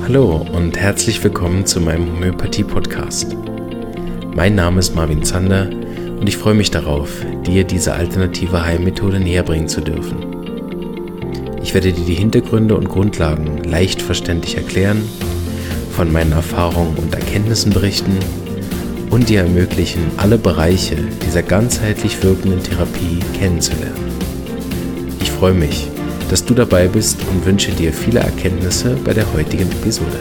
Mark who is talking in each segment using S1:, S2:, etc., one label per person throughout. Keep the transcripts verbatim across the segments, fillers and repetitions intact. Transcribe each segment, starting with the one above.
S1: Hallo und herzlich willkommen zu meinem Homöopathie-Podcast. Mein Name ist Marvin Zander und ich freue mich darauf, dir diese alternative Heilmethode näher bringen zu dürfen. Ich werde dir die Hintergründe und Grundlagen leicht verständlich erklären, von meinen Erfahrungen und Erkenntnissen berichten und dir ermöglichen, alle Bereiche dieser ganzheitlich wirkenden Therapie kennenzulernen. Ich freue mich, dass du dabei bist und wünsche dir viele Erkenntnisse bei der heutigen Episode.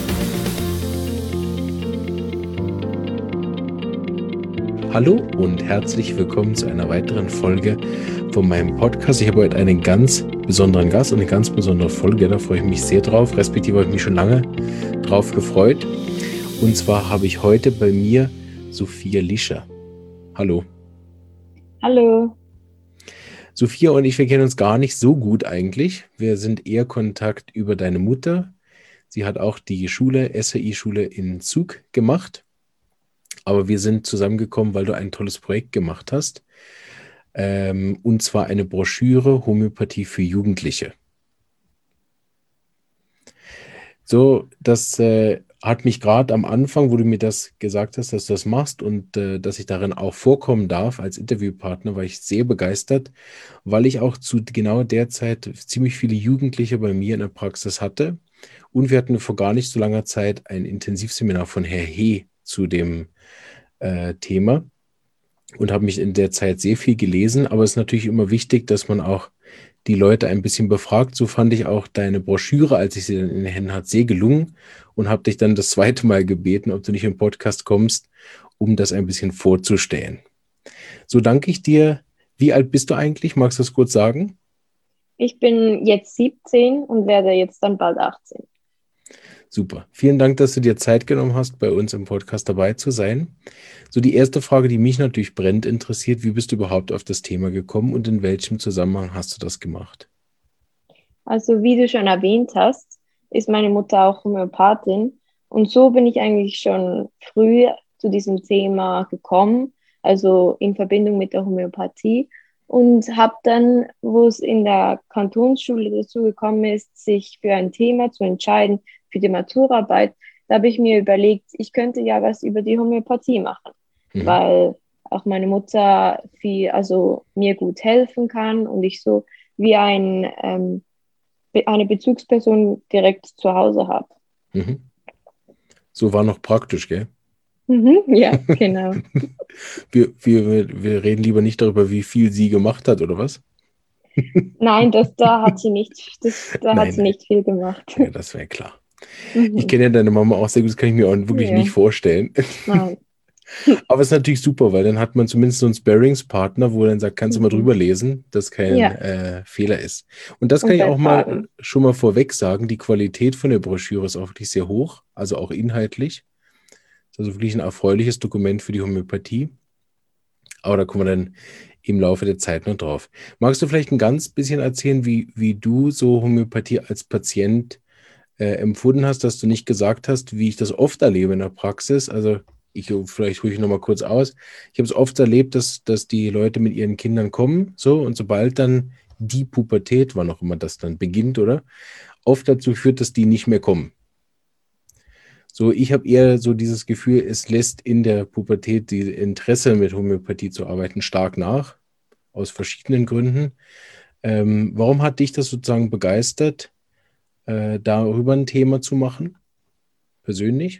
S1: Hallo und herzlich willkommen zu einer weiteren Folge von meinem Podcast. Ich habe heute einen ganz besonderen Gast und eine ganz besondere Folge, da freue ich mich sehr drauf, respektive habe ich mich schon lange drauf gefreut. Und zwar habe ich heute bei mir Sophia Lischer. Hallo.
S2: Hallo.
S1: Sophia und ich, wir kennen uns gar nicht so gut eigentlich. Wir sind eher Kontakt über deine Mutter. Sie hat auch die Schule, S H I-Schule in Zug gemacht. Aber wir sind zusammengekommen, weil du ein tolles Projekt gemacht hast. Ähm, und zwar eine Broschüre Homöopathie für Jugendliche. So, das äh, hat mich gerade am Anfang, wo du mir das gesagt hast, dass du das machst und äh, dass ich darin auch vorkommen darf als Interviewpartner, war ich sehr begeistert, weil ich auch zu genau der Zeit ziemlich viele Jugendliche bei mir in der Praxis hatte. Und wir hatten vor gar nicht so langer Zeit ein Intensivseminar von Herr He zu dem äh, Thema und habe mich in der Zeit sehr viel gelesen. Aber es ist natürlich immer wichtig, dass man auch die Leute ein bisschen befragt. So fand ich auch deine Broschüre, als ich sie dann in den Händen hatte, sehr gelungen und habe dich dann das zweite Mal gebeten, ob du nicht im Podcast kommst, um das ein bisschen vorzustellen. So danke ich dir. Wie alt bist du eigentlich? Magst du das kurz sagen?
S2: Ich bin jetzt siebzehn und werde jetzt dann bald achtzehn.
S1: Super. Vielen Dank, dass du dir Zeit genommen hast, bei uns im Podcast dabei zu sein. So, die erste Frage, die mich natürlich brennend interessiert: Wie bist du überhaupt auf das Thema gekommen und in welchem Zusammenhang hast du das gemacht?
S2: Also wie du schon erwähnt hast, ist meine Mutter auch Homöopathin und so bin ich eigentlich schon früh zu diesem Thema gekommen, also in Verbindung mit der Homöopathie, und habe dann, wo es in der Kantonsschule dazu gekommen ist, sich für ein Thema zu entscheiden, für die Maturarbeit, da habe ich mir überlegt, ich könnte ja was über die Homöopathie machen,
S1: Mhm.
S2: weil auch meine Mutter viel, also mir gut helfen kann und ich so wie ein ähm, eine Bezugsperson direkt zu Hause habe.
S1: Mhm. So war noch praktisch, gell?
S2: Mhm, ja, genau.
S1: wir, wir, wir reden lieber nicht darüber, wie viel sie gemacht hat, oder was?
S2: Nein, das, da hat sie nicht, das, da hat
S1: Nein,
S2: sie
S1: nein.
S2: nicht viel gemacht.
S1: Ja, das wäre klar. Ich
S2: Mhm.
S1: kenne ja deine Mama auch sehr gut, das kann ich mir auch wirklich
S2: Ja,
S1: nicht vorstellen.
S2: nein.
S1: Aber es ist natürlich super, weil dann hat man zumindest so einen Sparringspartner, wo er dann sagt, kannst du mal
S2: Mhm.
S1: drüber lesen, dass kein
S2: Ja,
S1: äh, Fehler ist. Und das kann
S2: und
S1: ich
S2: bei
S1: auch mal
S2: Fragen.
S1: schon mal vorweg sagen, die Qualität von der Broschüre ist auch wirklich sehr hoch, also auch inhaltlich. Ist also wirklich ein erfreuliches Dokument für die Homöopathie. Aber da kommen wir dann im Laufe der Zeit noch drauf. Magst du vielleicht ein ganz bisschen erzählen, wie, wie du so Homöopathie als Patient äh, empfunden hast, dass du nicht gesagt hast, wie ich das oft erlebe in der Praxis? Also ich, vielleicht hole ich nochmal kurz aus. Ich habe es oft erlebt, dass, dass die Leute mit ihren Kindern kommen, so, und sobald dann die Pubertät, wann auch immer das dann beginnt, oder, oft dazu führt, dass die nicht mehr kommen. So, ich habe eher so dieses Gefühl, es lässt in der Pubertät die Interesse mit Homöopathie zu arbeiten stark nach, aus verschiedenen Gründen. Ähm, warum hat dich das sozusagen begeistert, äh, darüber ein Thema zu machen, persönlich?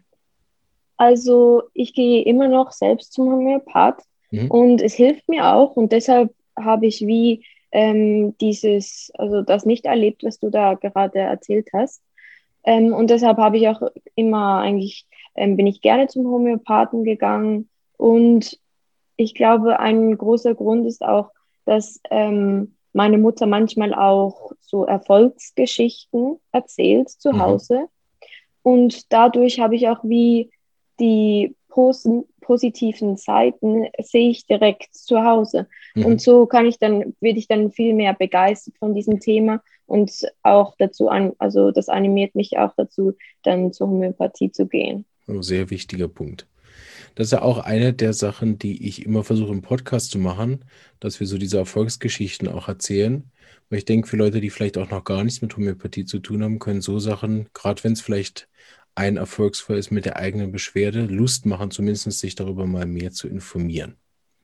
S2: Also ich gehe immer noch selbst zum Homöopath
S1: Mhm.
S2: und es hilft mir auch und deshalb habe ich wie ähm, dieses, also das nicht erlebt, was du da gerade erzählt hast. Ähm, und deshalb habe ich auch immer eigentlich, ähm, bin ich gerne zum Homöopathen gegangen. Und ich glaube, ein großer Grund ist auch, dass ähm, meine Mutter manchmal auch so Erfolgsgeschichten erzählt zu
S1: Mhm.
S2: Hause. Und dadurch habe ich auch wie die pos positiven Seiten sehe ich direkt zu Hause. Und
S1: Mhm.
S2: so kann ich dann, werde ich dann viel mehr begeistert von diesem Thema und auch dazu an, also das animiert mich auch dazu, dann zur Homöopathie zu gehen.
S1: Ein sehr wichtiger Punkt. Das ist ja auch eine der Sachen, die ich immer versuche im Podcast zu machen, dass wir so diese Erfolgsgeschichten auch erzählen. weil ich denke, für Leute, die vielleicht auch noch gar nichts mit Homöopathie zu tun haben, können so Sachen, gerade wenn es vielleicht ein Erfolgsfall ist mit der eigenen Beschwerde, Lust machen, zumindest sich darüber mal mehr zu informieren.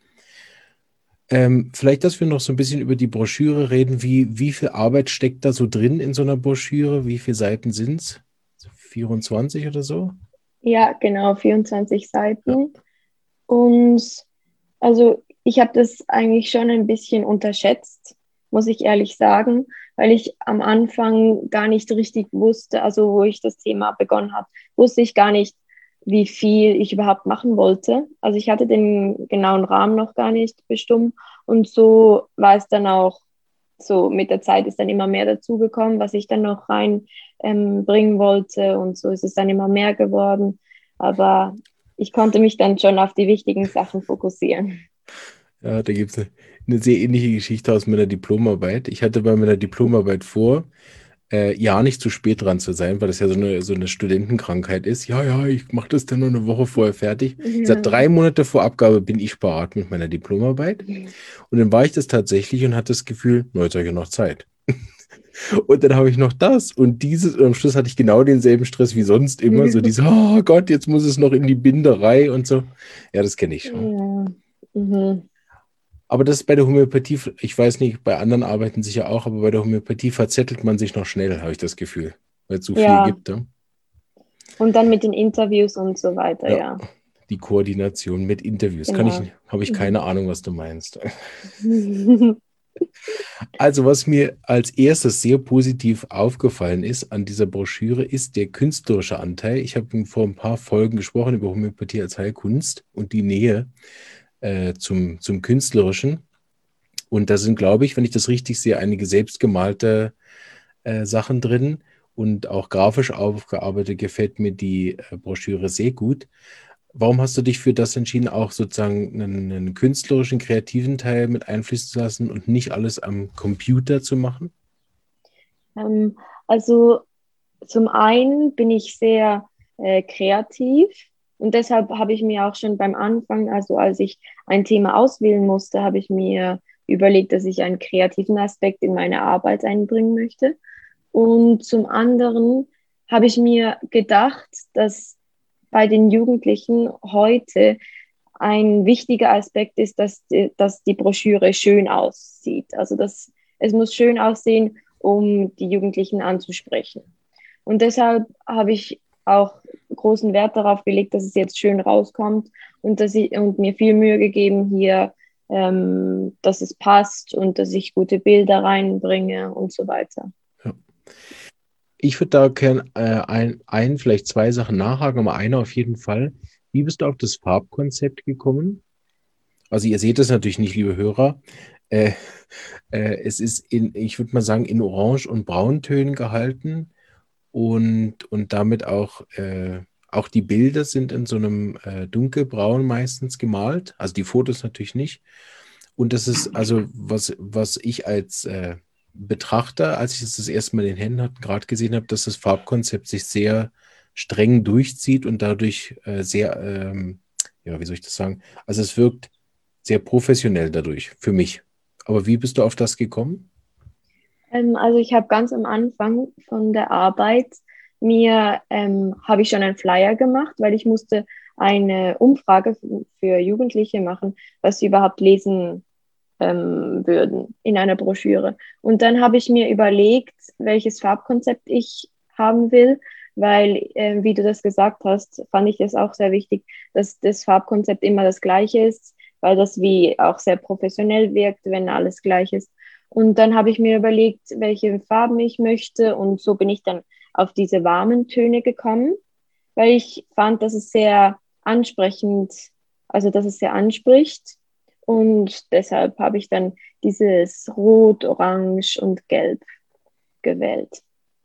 S1: Ähm, vielleicht, dass wir noch so ein bisschen über die Broschüre reden. Wie, wie viel Arbeit steckt da so drin in so einer Broschüre? Wie viele Seiten sind es? vierundzwanzig oder so?
S2: Ja, genau, vierundzwanzig
S1: Ja.
S2: Seiten. Und also ich habe das eigentlich schon ein bisschen unterschätzt, muss ich ehrlich sagen, weil ich am Anfang gar nicht richtig wusste, also wo ich das Thema begonnen habe, wusste ich gar nicht, wie viel ich überhaupt machen wollte. Also ich hatte den genauen Rahmen noch gar nicht bestimmt und so war es dann auch so mit der Zeit ist dann immer mehr dazugekommen, was ich dann noch reinbringen ähm, bringen wollte und so ist es dann immer mehr geworden. Aber ich konnte mich dann schon auf die wichtigen Sachen fokussieren.
S1: Ja, da gibt es eine, eine sehr ähnliche Geschichte aus meiner Diplomarbeit. Ich hatte bei meiner Diplomarbeit vor, äh, ja nicht zu spät dran zu sein, weil das ja so eine, so eine Studentenkrankheit ist. Ja, ja, ich mache das dann nur eine Woche vorher fertig. Ich sag,
S2: Ja.
S1: drei Monate vor Abgabe bin ich parat mit meiner Diplomarbeit. Und dann war ich das tatsächlich und hatte das Gefühl, na, jetzt habe ich ja noch Zeit. Und dann habe ich noch das und dieses und am Schluss hatte ich genau denselben Stress wie sonst immer. So diese, oh Gott, jetzt muss es noch in die Binderei und so. Ja, das kenne ich schon.
S2: Ja. Mhm.
S1: Aber das ist bei der Homöopathie, ich weiß nicht, bei anderen Arbeiten sicher auch, aber bei der Homöopathie verzettelt man sich noch schnell, habe ich das Gefühl, weil es so viel
S2: Ja,
S1: gibt. Ja?
S2: und dann mit den Interviews und so weiter,
S1: Ja,
S2: ja,
S1: die Koordination mit Interviews. Kann ich,
S2: genau.
S1: habe ich
S2: Mhm.
S1: keine Ahnung, was du meinst. Also, was mir als erstes sehr positiv aufgefallen ist an dieser Broschüre, ist der künstlerische Anteil. Ich habe vor ein paar Folgen gesprochen über Homöopathie als Heilkunst und die Nähe äh, zum, zum Künstlerischen. Und da sind, glaube ich, wenn ich das richtig sehe, einige selbstgemalte äh, Sachen drin und auch grafisch aufgearbeitet gefällt mir die äh, Broschüre sehr gut. Warum hast du dich für das entschieden, auch sozusagen einen, einen künstlerischen, kreativen Teil mit einfließen zu lassen und nicht alles am Computer zu machen?
S2: Ähm, also zum einen bin ich sehr äh, kreativ und deshalb habe ich mir auch schon beim Anfang, also als ich ein Thema auswählen musste, habe ich mir überlegt, dass ich einen kreativen Aspekt in meine Arbeit einbringen möchte. Und zum anderen habe ich mir gedacht, dass bei den Jugendlichen heute ein wichtiger Aspekt ist, dass die, dass die Broschüre schön aussieht. Also dass es muss schön aussehen, um die Jugendlichen anzusprechen. Und deshalb habe ich auch großen Wert darauf gelegt, dass es jetzt schön rauskommt und, dass ich, und mir viel Mühe gegeben hier, ähm, dass es passt und dass ich gute Bilder reinbringe und so weiter.
S1: Ja. Ich würde da gerne äh, ein, ein, vielleicht zwei Sachen nachhaken, aber eine auf jeden Fall. Wie bist du auf das Farbkonzept gekommen? Also ihr seht es natürlich nicht, liebe Hörer. Äh, äh, es ist in, ich würde mal sagen, in Orange- und Brauntönen gehalten und, und damit auch, äh, auch die Bilder sind in so einem äh, dunkelbraun meistens gemalt. Also die Fotos natürlich nicht. Und das ist also, was, was ich als äh, Betrachter, als ich es das erste Mal in den Händen hatte, gerade gesehen habe, dass das Farbkonzept sich sehr streng durchzieht und dadurch äh, sehr, ähm, ja, wie soll ich das sagen? Also es wirkt sehr professionell dadurch, für mich. Aber wie bist du auf das gekommen?
S2: Ähm, also ich habe ganz am Anfang von der Arbeit mir ähm, habe ich schon einen Flyer gemacht, weil ich musste eine Umfrage f- für Jugendliche machen, was sie überhaupt lesen ähm, würden in einer Broschüre. Und dann habe ich mir überlegt, welches Farbkonzept ich haben will, weil, äh, wie du das gesagt hast, fand ich es auch sehr wichtig, dass das Farbkonzept immer das gleiche ist, weil das wie auch sehr professionell wirkt, wenn alles gleich ist. Und dann habe ich mir überlegt, welche Farben ich möchte und so bin ich dann auf diese warmen Töne gekommen, weil ich fand, dass es sehr ansprechend, also dass es sehr anspricht und deshalb habe ich dann dieses Rot, Orange und Gelb gewählt.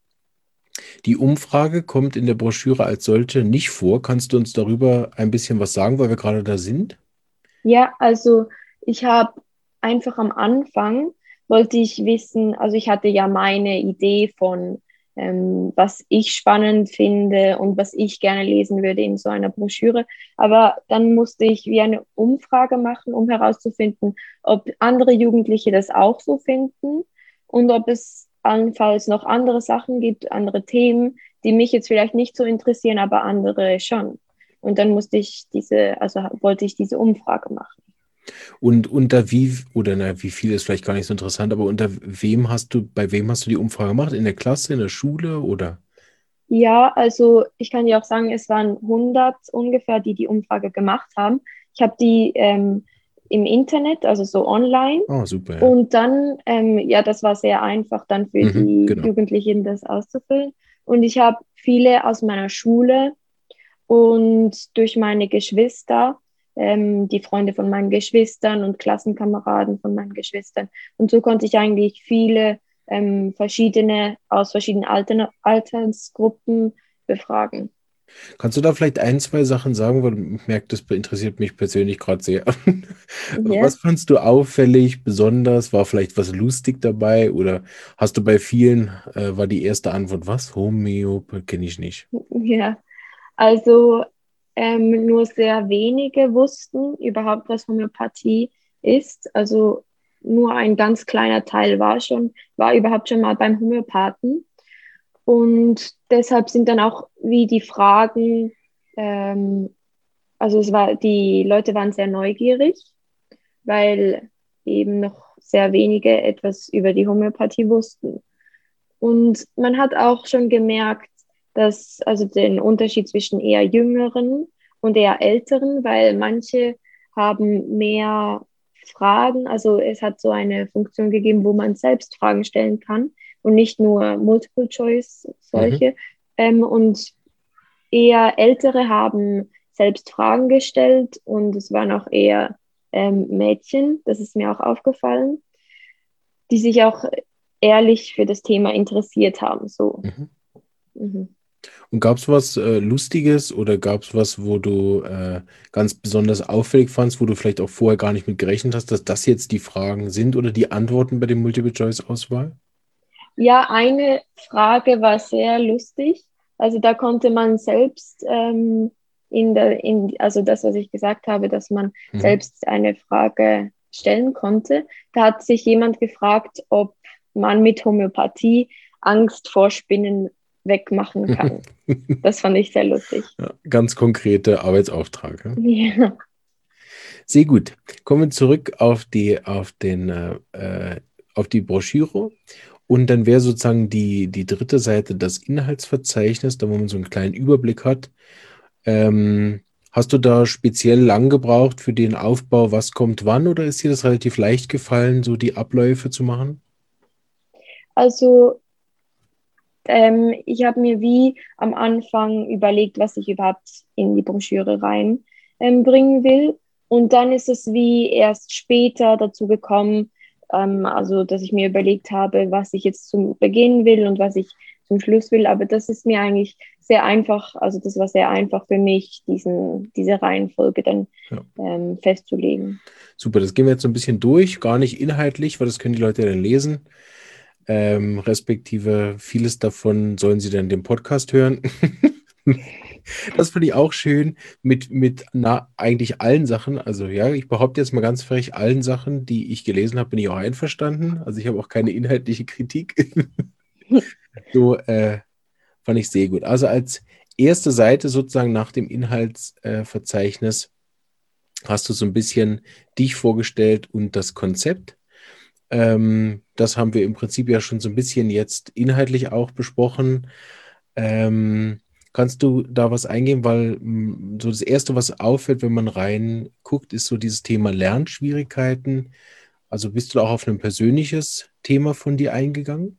S1: Die Umfrage kommt in der Broschüre als solche nicht vor. Kannst du uns darüber ein bisschen was sagen, weil wir gerade da sind?
S2: Ja, also ich habe einfach am Anfang wollte ich wissen, also ich hatte ja meine Idee von, ähm, was ich spannend finde und was ich gerne lesen würde in so einer Broschüre. Aber dann musste ich wie eine Umfrage machen, um herauszufinden, ob andere Jugendliche das auch so finden. und ob es allenfalls noch andere Sachen gibt, andere Themen, die mich jetzt vielleicht nicht so interessieren, aber andere schon. Und dann musste ich diese, also wollte ich diese Umfrage machen.
S1: Und unter wie, oder na, wie viel ist vielleicht gar nicht so interessant, aber unter wem hast du, bei wem hast du die Umfrage gemacht? In der Klasse, in der Schule oder?
S2: Ja, also ich kann dir auch sagen, es waren hundert ungefähr, die die Umfrage gemacht haben. Ich habe die ähm, im Internet, also so online.
S1: Ah, super, ja.
S2: Und dann, ähm, ja, das war sehr einfach dann für
S1: Mhm,
S2: die
S1: genau.
S2: Jugendlichen, das auszufüllen. Und ich habe viele aus meiner Schule und durch meine Geschwister, ähm, die Freunde von meinen Geschwistern und Klassenkameraden von meinen Geschwistern. Und so konnte ich eigentlich viele ähm, verschiedene, aus verschiedenen Altern Altersgruppen befragen.
S1: Kannst du da vielleicht ein, zwei Sachen sagen, weil ich merke, das interessiert mich persönlich gerade sehr.
S2: Ja.
S1: Was fandst du auffällig, besonders? War vielleicht was lustig dabei? Oder hast du bei vielen, äh, war die erste Antwort, was? Homöopathie kenne ich nicht.
S2: Ja, also ähm, nur sehr wenige wussten überhaupt, was Homöopathie ist. Also nur ein ganz kleiner Teil war schon, war überhaupt schon mal beim Homöopathen. Und deshalb sind dann auch wie die Fragen, ähm, also es war, die Leute waren sehr neugierig, weil eben noch sehr wenige etwas über die Homöopathie wussten. Und man hat auch schon gemerkt, dass, also den Unterschied zwischen eher jüngeren und eher älteren, weil manche haben mehr Fragen, also es hat so eine Funktion gegeben, wo man selbst Fragen stellen kann und nicht nur Multiple Choice
S1: Mhm.
S2: solche. Ähm, und eher ältere haben selbst Fragen gestellt und es waren auch eher ähm, Mädchen, das ist mir auch aufgefallen, die sich auch ehrlich für das Thema interessiert haben. So.
S1: Mhm.
S2: Mhm.
S1: Und gab es was äh, Lustiges oder gab es was, wo du äh, ganz besonders auffällig fandst, wo du vielleicht auch vorher gar nicht mit gerechnet hast, dass das jetzt die Fragen sind oder die Antworten bei der Multiple-Choice-Auswahl?
S2: Ja, eine Frage war sehr lustig. Also da konnte man selbst ähm, in der, in, also das, was ich gesagt habe, dass man
S1: Mhm.
S2: selbst eine Frage stellen konnte. Da hat sich jemand gefragt, ob man mit Homöopathie Angst vor Spinnen wegmachen kann. Das fand ich sehr lustig.
S1: Ja, ganz konkreter Arbeitsauftrag. Ja.
S2: Ja.
S1: Sehr gut. Kommen wir zurück auf die, auf den, äh, äh, auf die Broschüre. Und dann wäre sozusagen die, die dritte Seite das Inhaltsverzeichnis, da wo man so einen kleinen Überblick hat. Ähm, hast du da speziell lang gebraucht für den Aufbau, was kommt wann, oder ist dir das relativ leicht gefallen, so die Abläufe zu machen?
S2: Also ähm, ich habe mir wie am Anfang überlegt, was ich überhaupt in die Broschüre rein ähm, bringen will. Und dann ist es wie erst später dazu gekommen, ähm, also dass ich mir überlegt habe, was ich jetzt zum Beginn will und was ich zum Schluss will. Aber das ist mir eigentlich sehr einfach, also das war sehr einfach für mich, diesen, diese Reihenfolge dann
S1: Ja.
S2: ähm, festzulegen.
S1: Super, das gehen wir jetzt so ein bisschen durch, gar nicht inhaltlich, weil das können die Leute ja dann lesen. Ähm, respektive vieles davon sollen sie dann den Podcast hören. Das finde ich auch schön mit, mit na, eigentlich allen Sachen. Also ja, ich behaupte jetzt mal ganz frech, allen Sachen, die ich gelesen habe, bin ich auch einverstanden. Also ich habe auch keine inhaltliche Kritik. So äh, fand ich sehr gut. Also als erste Seite sozusagen nach dem Inhaltsverzeichnis hast du so ein bisschen dich vorgestellt und das Konzept. Ähm, das haben wir im Prinzip ja schon so ein bisschen jetzt inhaltlich auch besprochen. Ähm, kannst du da was eingehen? Weil mh, so das Erste, was auffällt, wenn man reinguckt, ist so dieses Thema Lernschwierigkeiten. Also bist du da auch auf ein persönliches Thema von dir eingegangen?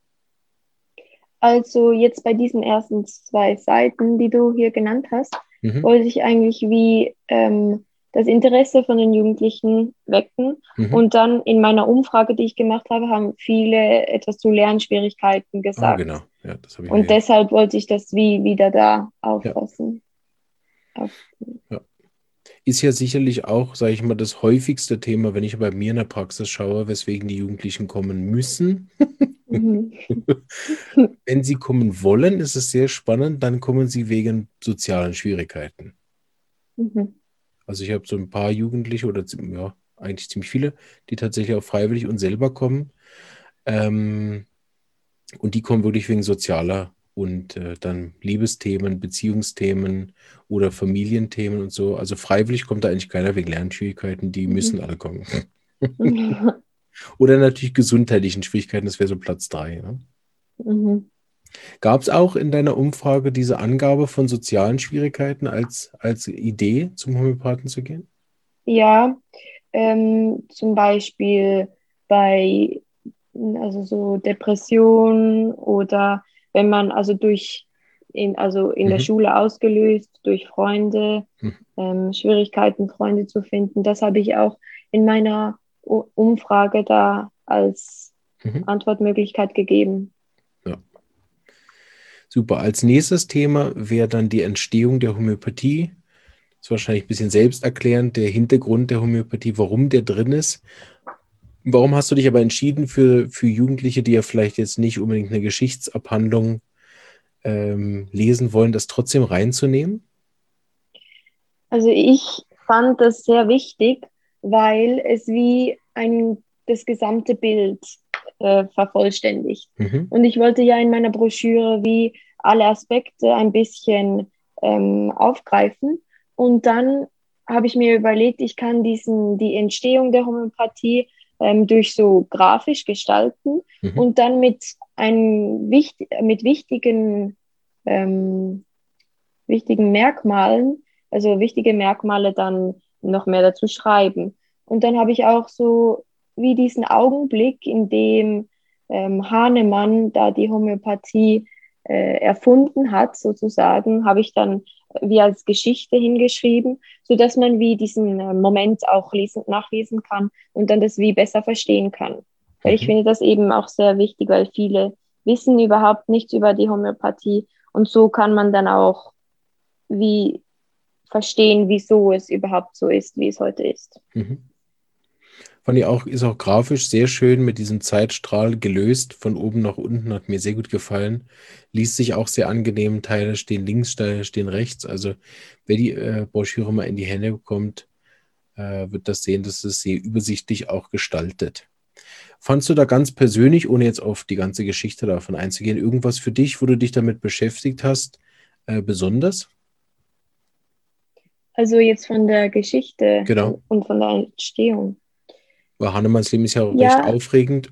S2: Also jetzt bei diesen ersten zwei Seiten, die du hier genannt hast,
S1: Mhm.
S2: wollte ich eigentlich wie ähm, das Interesse von den Jugendlichen wecken.
S1: Mhm.
S2: Und dann in meiner Umfrage, die ich gemacht habe, haben viele etwas zu Lernschwierigkeiten
S1: Ah,
S2: gesagt.
S1: genau. Ja, das habe ich mir
S2: Und
S1: hier.
S2: deshalb wollte ich das wie wieder da
S1: Ja,
S2: auffassen. Auf,
S1: ja. Ist ja sicherlich auch, sage ich mal, das häufigste Thema, wenn ich bei mir in der Praxis schaue, weswegen die Jugendlichen kommen müssen.
S2: mhm.
S1: Wenn sie kommen wollen, ist es sehr spannend, dann kommen sie wegen sozialen Schwierigkeiten.
S2: Mhm.
S1: Also ich habe so ein paar Jugendliche oder ziem- ja, eigentlich ziemlich viele, die tatsächlich auch freiwillig und selber kommen. Ähm, und die kommen wirklich wegen sozialer und äh, dann Liebesthemen, Beziehungsthemen oder Familienthemen und so. Also freiwillig kommt da eigentlich keiner wegen Lernschwierigkeiten, die müssen
S2: Mhm.
S1: alle kommen. Oder natürlich gesundheitlichen Schwierigkeiten, das wäre so Platz drei. Ne?
S2: Mhm.
S1: Gab es auch in deiner Umfrage diese Angabe von sozialen Schwierigkeiten als, als Idee, zum Homöopathen zu gehen?
S2: Ja, ähm, zum Beispiel bei also so Depressionen oder wenn man also durch in, also in der
S1: Mhm.
S2: Schule ausgelöst durch Freunde,
S1: Mhm.
S2: ähm, Schwierigkeiten, Freunde zu finden. Das habe ich auch in meiner U- Umfrage da als
S1: Mhm.
S2: Antwortmöglichkeit gegeben.
S1: Ja. Super. Als nächstes Thema wäre dann die Entstehung der Homöopathie. Das ist wahrscheinlich ein bisschen selbsterklärend, der Hintergrund der Homöopathie, warum der drin ist. Warum hast du dich aber entschieden für, für Jugendliche, die ja vielleicht jetzt nicht unbedingt eine Geschichtsabhandlung ähm, lesen wollen, das trotzdem reinzunehmen?
S2: Also ich fand das sehr wichtig, weil es wie ein, das gesamte Bild äh, vervollständigt.
S1: Mhm.
S2: Und ich wollte ja in meiner Broschüre wie alle Aspekte ein bisschen ähm, aufgreifen. Und dann habe ich mir überlegt, ich kann diesen, die Entstehung der Homöopathie ähm, durch so grafisch gestalten
S1: Mhm.
S2: und dann mit, ein, wichtig, mit wichtigen ähm, wichtigen Merkmalen, also wichtige Merkmale dann noch mehr dazu schreiben. Und dann habe ich auch so wie diesen Augenblick, in dem ähm, Hahnemann da die Homöopathie äh, erfunden hat, sozusagen, habe ich dann wie als Geschichte hingeschrieben, sodass man wie diesen äh, Moment auch lesen, nachlesen kann und dann das wie besser verstehen kann. Weil ich
S1: Mhm.
S2: finde das eben auch sehr wichtig, weil viele wissen überhaupt nichts über die Homöopathie und so kann man dann auch wie verstehen, wieso es überhaupt so ist, wie es heute ist.
S1: Mhm. Fand ich auch, ist auch grafisch sehr schön mit diesem Zeitstrahl gelöst, von oben nach unten, hat mir sehr gut gefallen. Liest sich auch sehr angenehm, Teile stehen links, Teile stehen rechts. Also wer die äh, Broschüre mal in die Hände bekommt, äh, wird das sehen, dass es sehr übersichtlich auch gestaltet. Fandst du da ganz persönlich, ohne jetzt auf die ganze Geschichte davon einzugehen, irgendwas für dich, wo du dich damit beschäftigt hast, äh, besonders?
S2: Also jetzt von der Geschichte
S1: Genau.
S2: und von der Entstehung.
S1: Weil Hahnemanns Leben ist ja recht
S2: Ja,
S1: aufregend.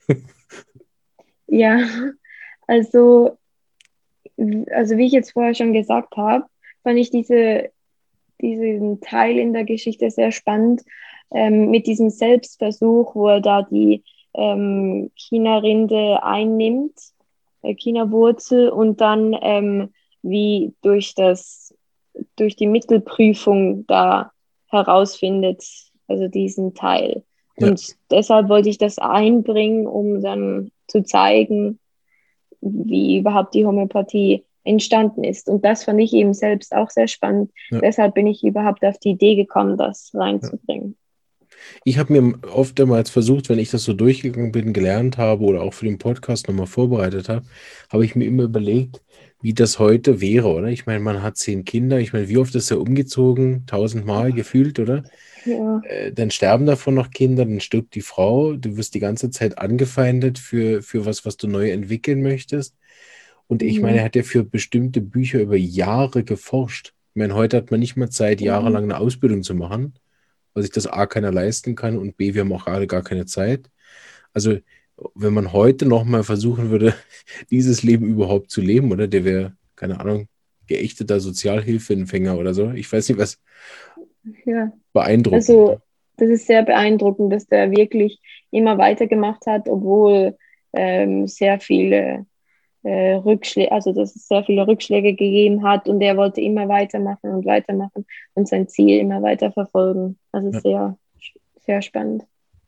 S2: ja, also, also wie ich jetzt vorher schon gesagt habe, fand ich diese, diesen Teil in der Geschichte sehr spannend, ähm, mit diesem Selbstversuch, wo er da die ähm, China-Rinde einnimmt, äh, China-Wurzel und dann ähm, wie durch das, durch die Mittelprüfung da herausfindet, also diesen Teil.
S1: Ja.
S2: Und deshalb wollte ich das einbringen, um dann zu zeigen, wie überhaupt die Homöopathie entstanden ist. Und das fand ich eben selbst auch sehr spannend.
S1: Ja.
S2: Deshalb bin ich überhaupt auf die Idee gekommen, das
S1: Ja.
S2: reinzubringen.
S1: Ich habe mir oftmals versucht, wenn ich das so durchgegangen bin, gelernt habe oder auch für den Podcast nochmal vorbereitet habe, habe ich mir immer überlegt, wie das heute wäre, oder? Ich meine, man hat zehn Kinder. Ich meine, wie oft ist er umgezogen? Tausendmal gefühlt, oder?
S2: Ja.
S1: Äh, dann sterben davon noch Kinder, dann stirbt die Frau. Du wirst die ganze Zeit angefeindet für, für was, was du neu entwickeln möchtest. Und ich meine, er
S2: Mhm.
S1: hat ja für bestimmte Bücher über Jahre geforscht. Ich meine, heute hat man nicht mehr Zeit,
S2: Mhm.
S1: jahrelang eine Ausbildung zu machen, weil sich das A keiner leisten kann und B, wir haben auch alle gar keine Zeit. Also, wenn man heute nochmal versuchen würde, dieses Leben überhaupt zu leben, oder der wäre, keine Ahnung, geächteter Sozialhilfeempfänger oder so. Ich weiß nicht, was
S2: Ja.
S1: beeindruckend.
S2: Also, das ist sehr beeindruckend, dass der wirklich immer weitergemacht hat, obwohl ähm, sehr viele äh, Rückschläge, also dass es sehr viele Rückschläge gegeben hat und er wollte immer weitermachen und weitermachen und sein Ziel immer weiter verfolgen. Also
S1: Ja,
S2: sehr, sehr spannend.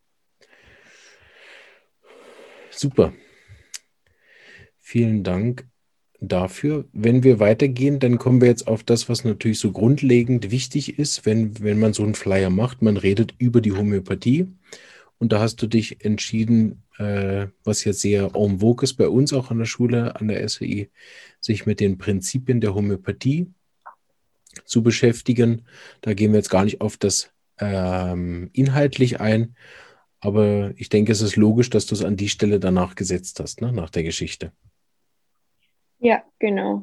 S1: super. Vielen Dank dafür. Wenn wir weitergehen, dann kommen wir jetzt auf das, was natürlich so grundlegend wichtig ist, wenn, wenn man so einen Flyer macht. Man redet über die Homöopathie. Und da hast du dich entschieden, äh, was jetzt sehr en vogue ist bei uns auch an der Schule, an der S W I, sich mit den Prinzipien der Homöopathie zu beschäftigen. Da gehen wir jetzt gar nicht auf das ähm, inhaltlich ein, Aber ich denke, es ist logisch, dass du es an die Stelle danach gesetzt hast, ne? Nach der Geschichte.
S2: Ja, genau.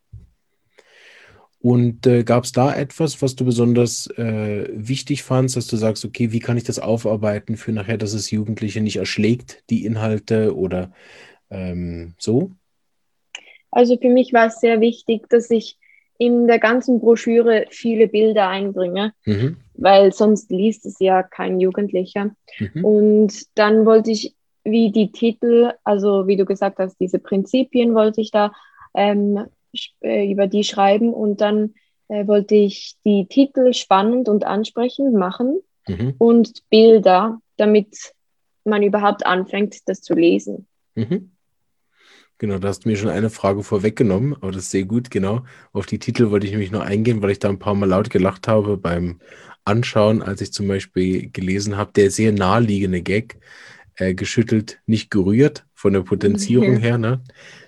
S1: Und äh, gab es da etwas, was du besonders äh, wichtig fandst, dass du sagst, okay, wie kann ich das aufarbeiten für nachher, dass es Jugendliche nicht erschlägt, die Inhalte oder ähm, so?
S2: Also für mich war es sehr wichtig, dass ich in der ganzen Broschüre viele Bilder einbringe,
S1: Mhm.
S2: weil sonst liest es ja kein Jugendlicher.
S1: Mhm.
S2: Und dann wollte ich, wie die Titel, also wie du gesagt hast, diese Prinzipien wollte ich da ähm, sch- äh, über die schreiben und dann äh, wollte ich die Titel spannend und ansprechend machen
S1: Mhm.
S2: und Bilder, damit man überhaupt anfängt, das zu lesen.
S1: Mhm. Genau, da hast du mir schon eine Frage vorweggenommen, aber das ist sehr gut, genau. Auf die Titel wollte ich nämlich nur eingehen, weil ich da ein paar Mal laut gelacht habe beim Anschauen, als ich zum Beispiel gelesen habe, der sehr naheliegende Gag, äh, geschüttelt, nicht gerührt, von der Potenzierung her, ne?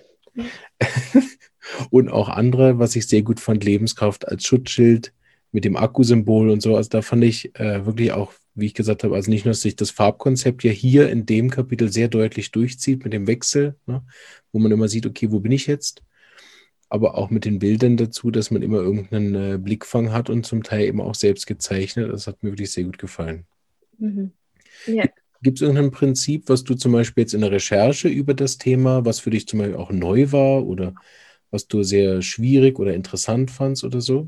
S1: Und auch andere, was ich sehr gut fand, Lebenskraft als Schutzschild mit dem Akkusymbol und so. Also da fand ich äh, wirklich auch, wie ich gesagt habe, also nicht nur, dass sich das Farbkonzept ja hier in dem Kapitel sehr deutlich durchzieht mit dem Wechsel, ne, wo man immer sieht, okay, wo bin ich jetzt? Aber auch mit den Bildern dazu, dass man immer irgendeinen äh, Blickfang hat und zum Teil eben auch selbst gezeichnet. Das hat mir wirklich sehr gut gefallen.
S2: Mhm. Ja.
S1: Gibt es irgendein Prinzip, was du zum Beispiel jetzt in der Recherche über das Thema, was für dich zum Beispiel auch neu war oder was du sehr schwierig oder interessant fandst oder so?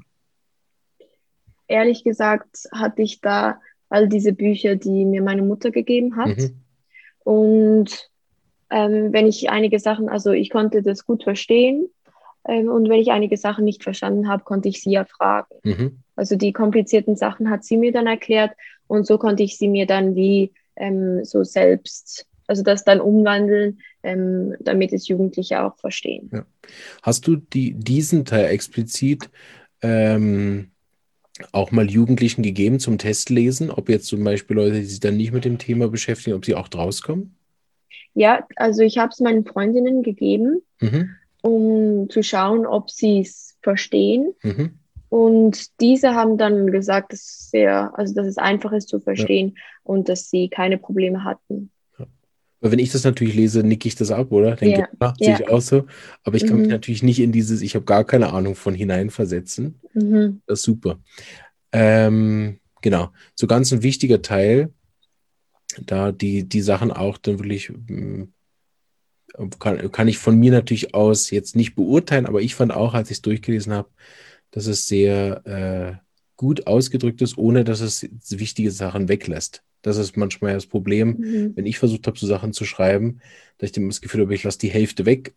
S2: Ehrlich gesagt hatte ich da all diese Bücher, die mir meine Mutter gegeben hat.
S1: Mhm.
S2: Und ähm, wenn ich einige Sachen, also ich konnte das gut verstehen. Ähm, und wenn ich einige Sachen nicht verstanden habe, konnte ich sie ja fragen.
S1: Mhm.
S2: Also die komplizierten Sachen hat sie mir dann erklärt und so konnte ich sie mir dann wie ähm, so selbst, also das dann umwandeln, ähm, damit es Jugendliche auch verstehen.
S1: Ja. Hast du die, diesen Teil explizit ähm, auch mal Jugendlichen gegeben zum Testlesen, ob jetzt zum Beispiel Leute, die sich dann nicht mit dem Thema beschäftigen, ob sie auch draus kommen?
S2: Ja, also ich habe es meinen Freundinnen gegeben,
S1: Mhm.
S2: um zu schauen, ob sie es verstehen.
S1: Mhm.
S2: Und diese haben dann gesagt, dass es sehr, also dass es einfach ist zu
S1: Ja.
S2: verstehen und dass sie keine Probleme hatten.
S1: Ja. Weil wenn ich das natürlich lese, nicke ich das ab, oder? Denke,
S2: Ja,
S1: ja, sehe
S2: ja.
S1: ich auch so. Aber ich kann mich
S2: Mhm.
S1: natürlich nicht in dieses, ich habe gar keine Ahnung von hineinversetzen.
S2: Mhm.
S1: Das ist super. Ähm, genau. So ganz ein wichtiger Teil, da die, die Sachen auch dann wirklich mh, kann, kann ich von mir natürlich aus jetzt nicht beurteilen, aber ich fand auch, als ich es durchgelesen habe, dass es sehr äh, gut ausgedrückt ist, ohne dass es wichtige Sachen weglässt. Das ist manchmal das Problem,
S2: Mhm.
S1: wenn ich versucht habe, so Sachen zu schreiben, dass ich dann das Gefühl habe, ich lasse die Hälfte weg.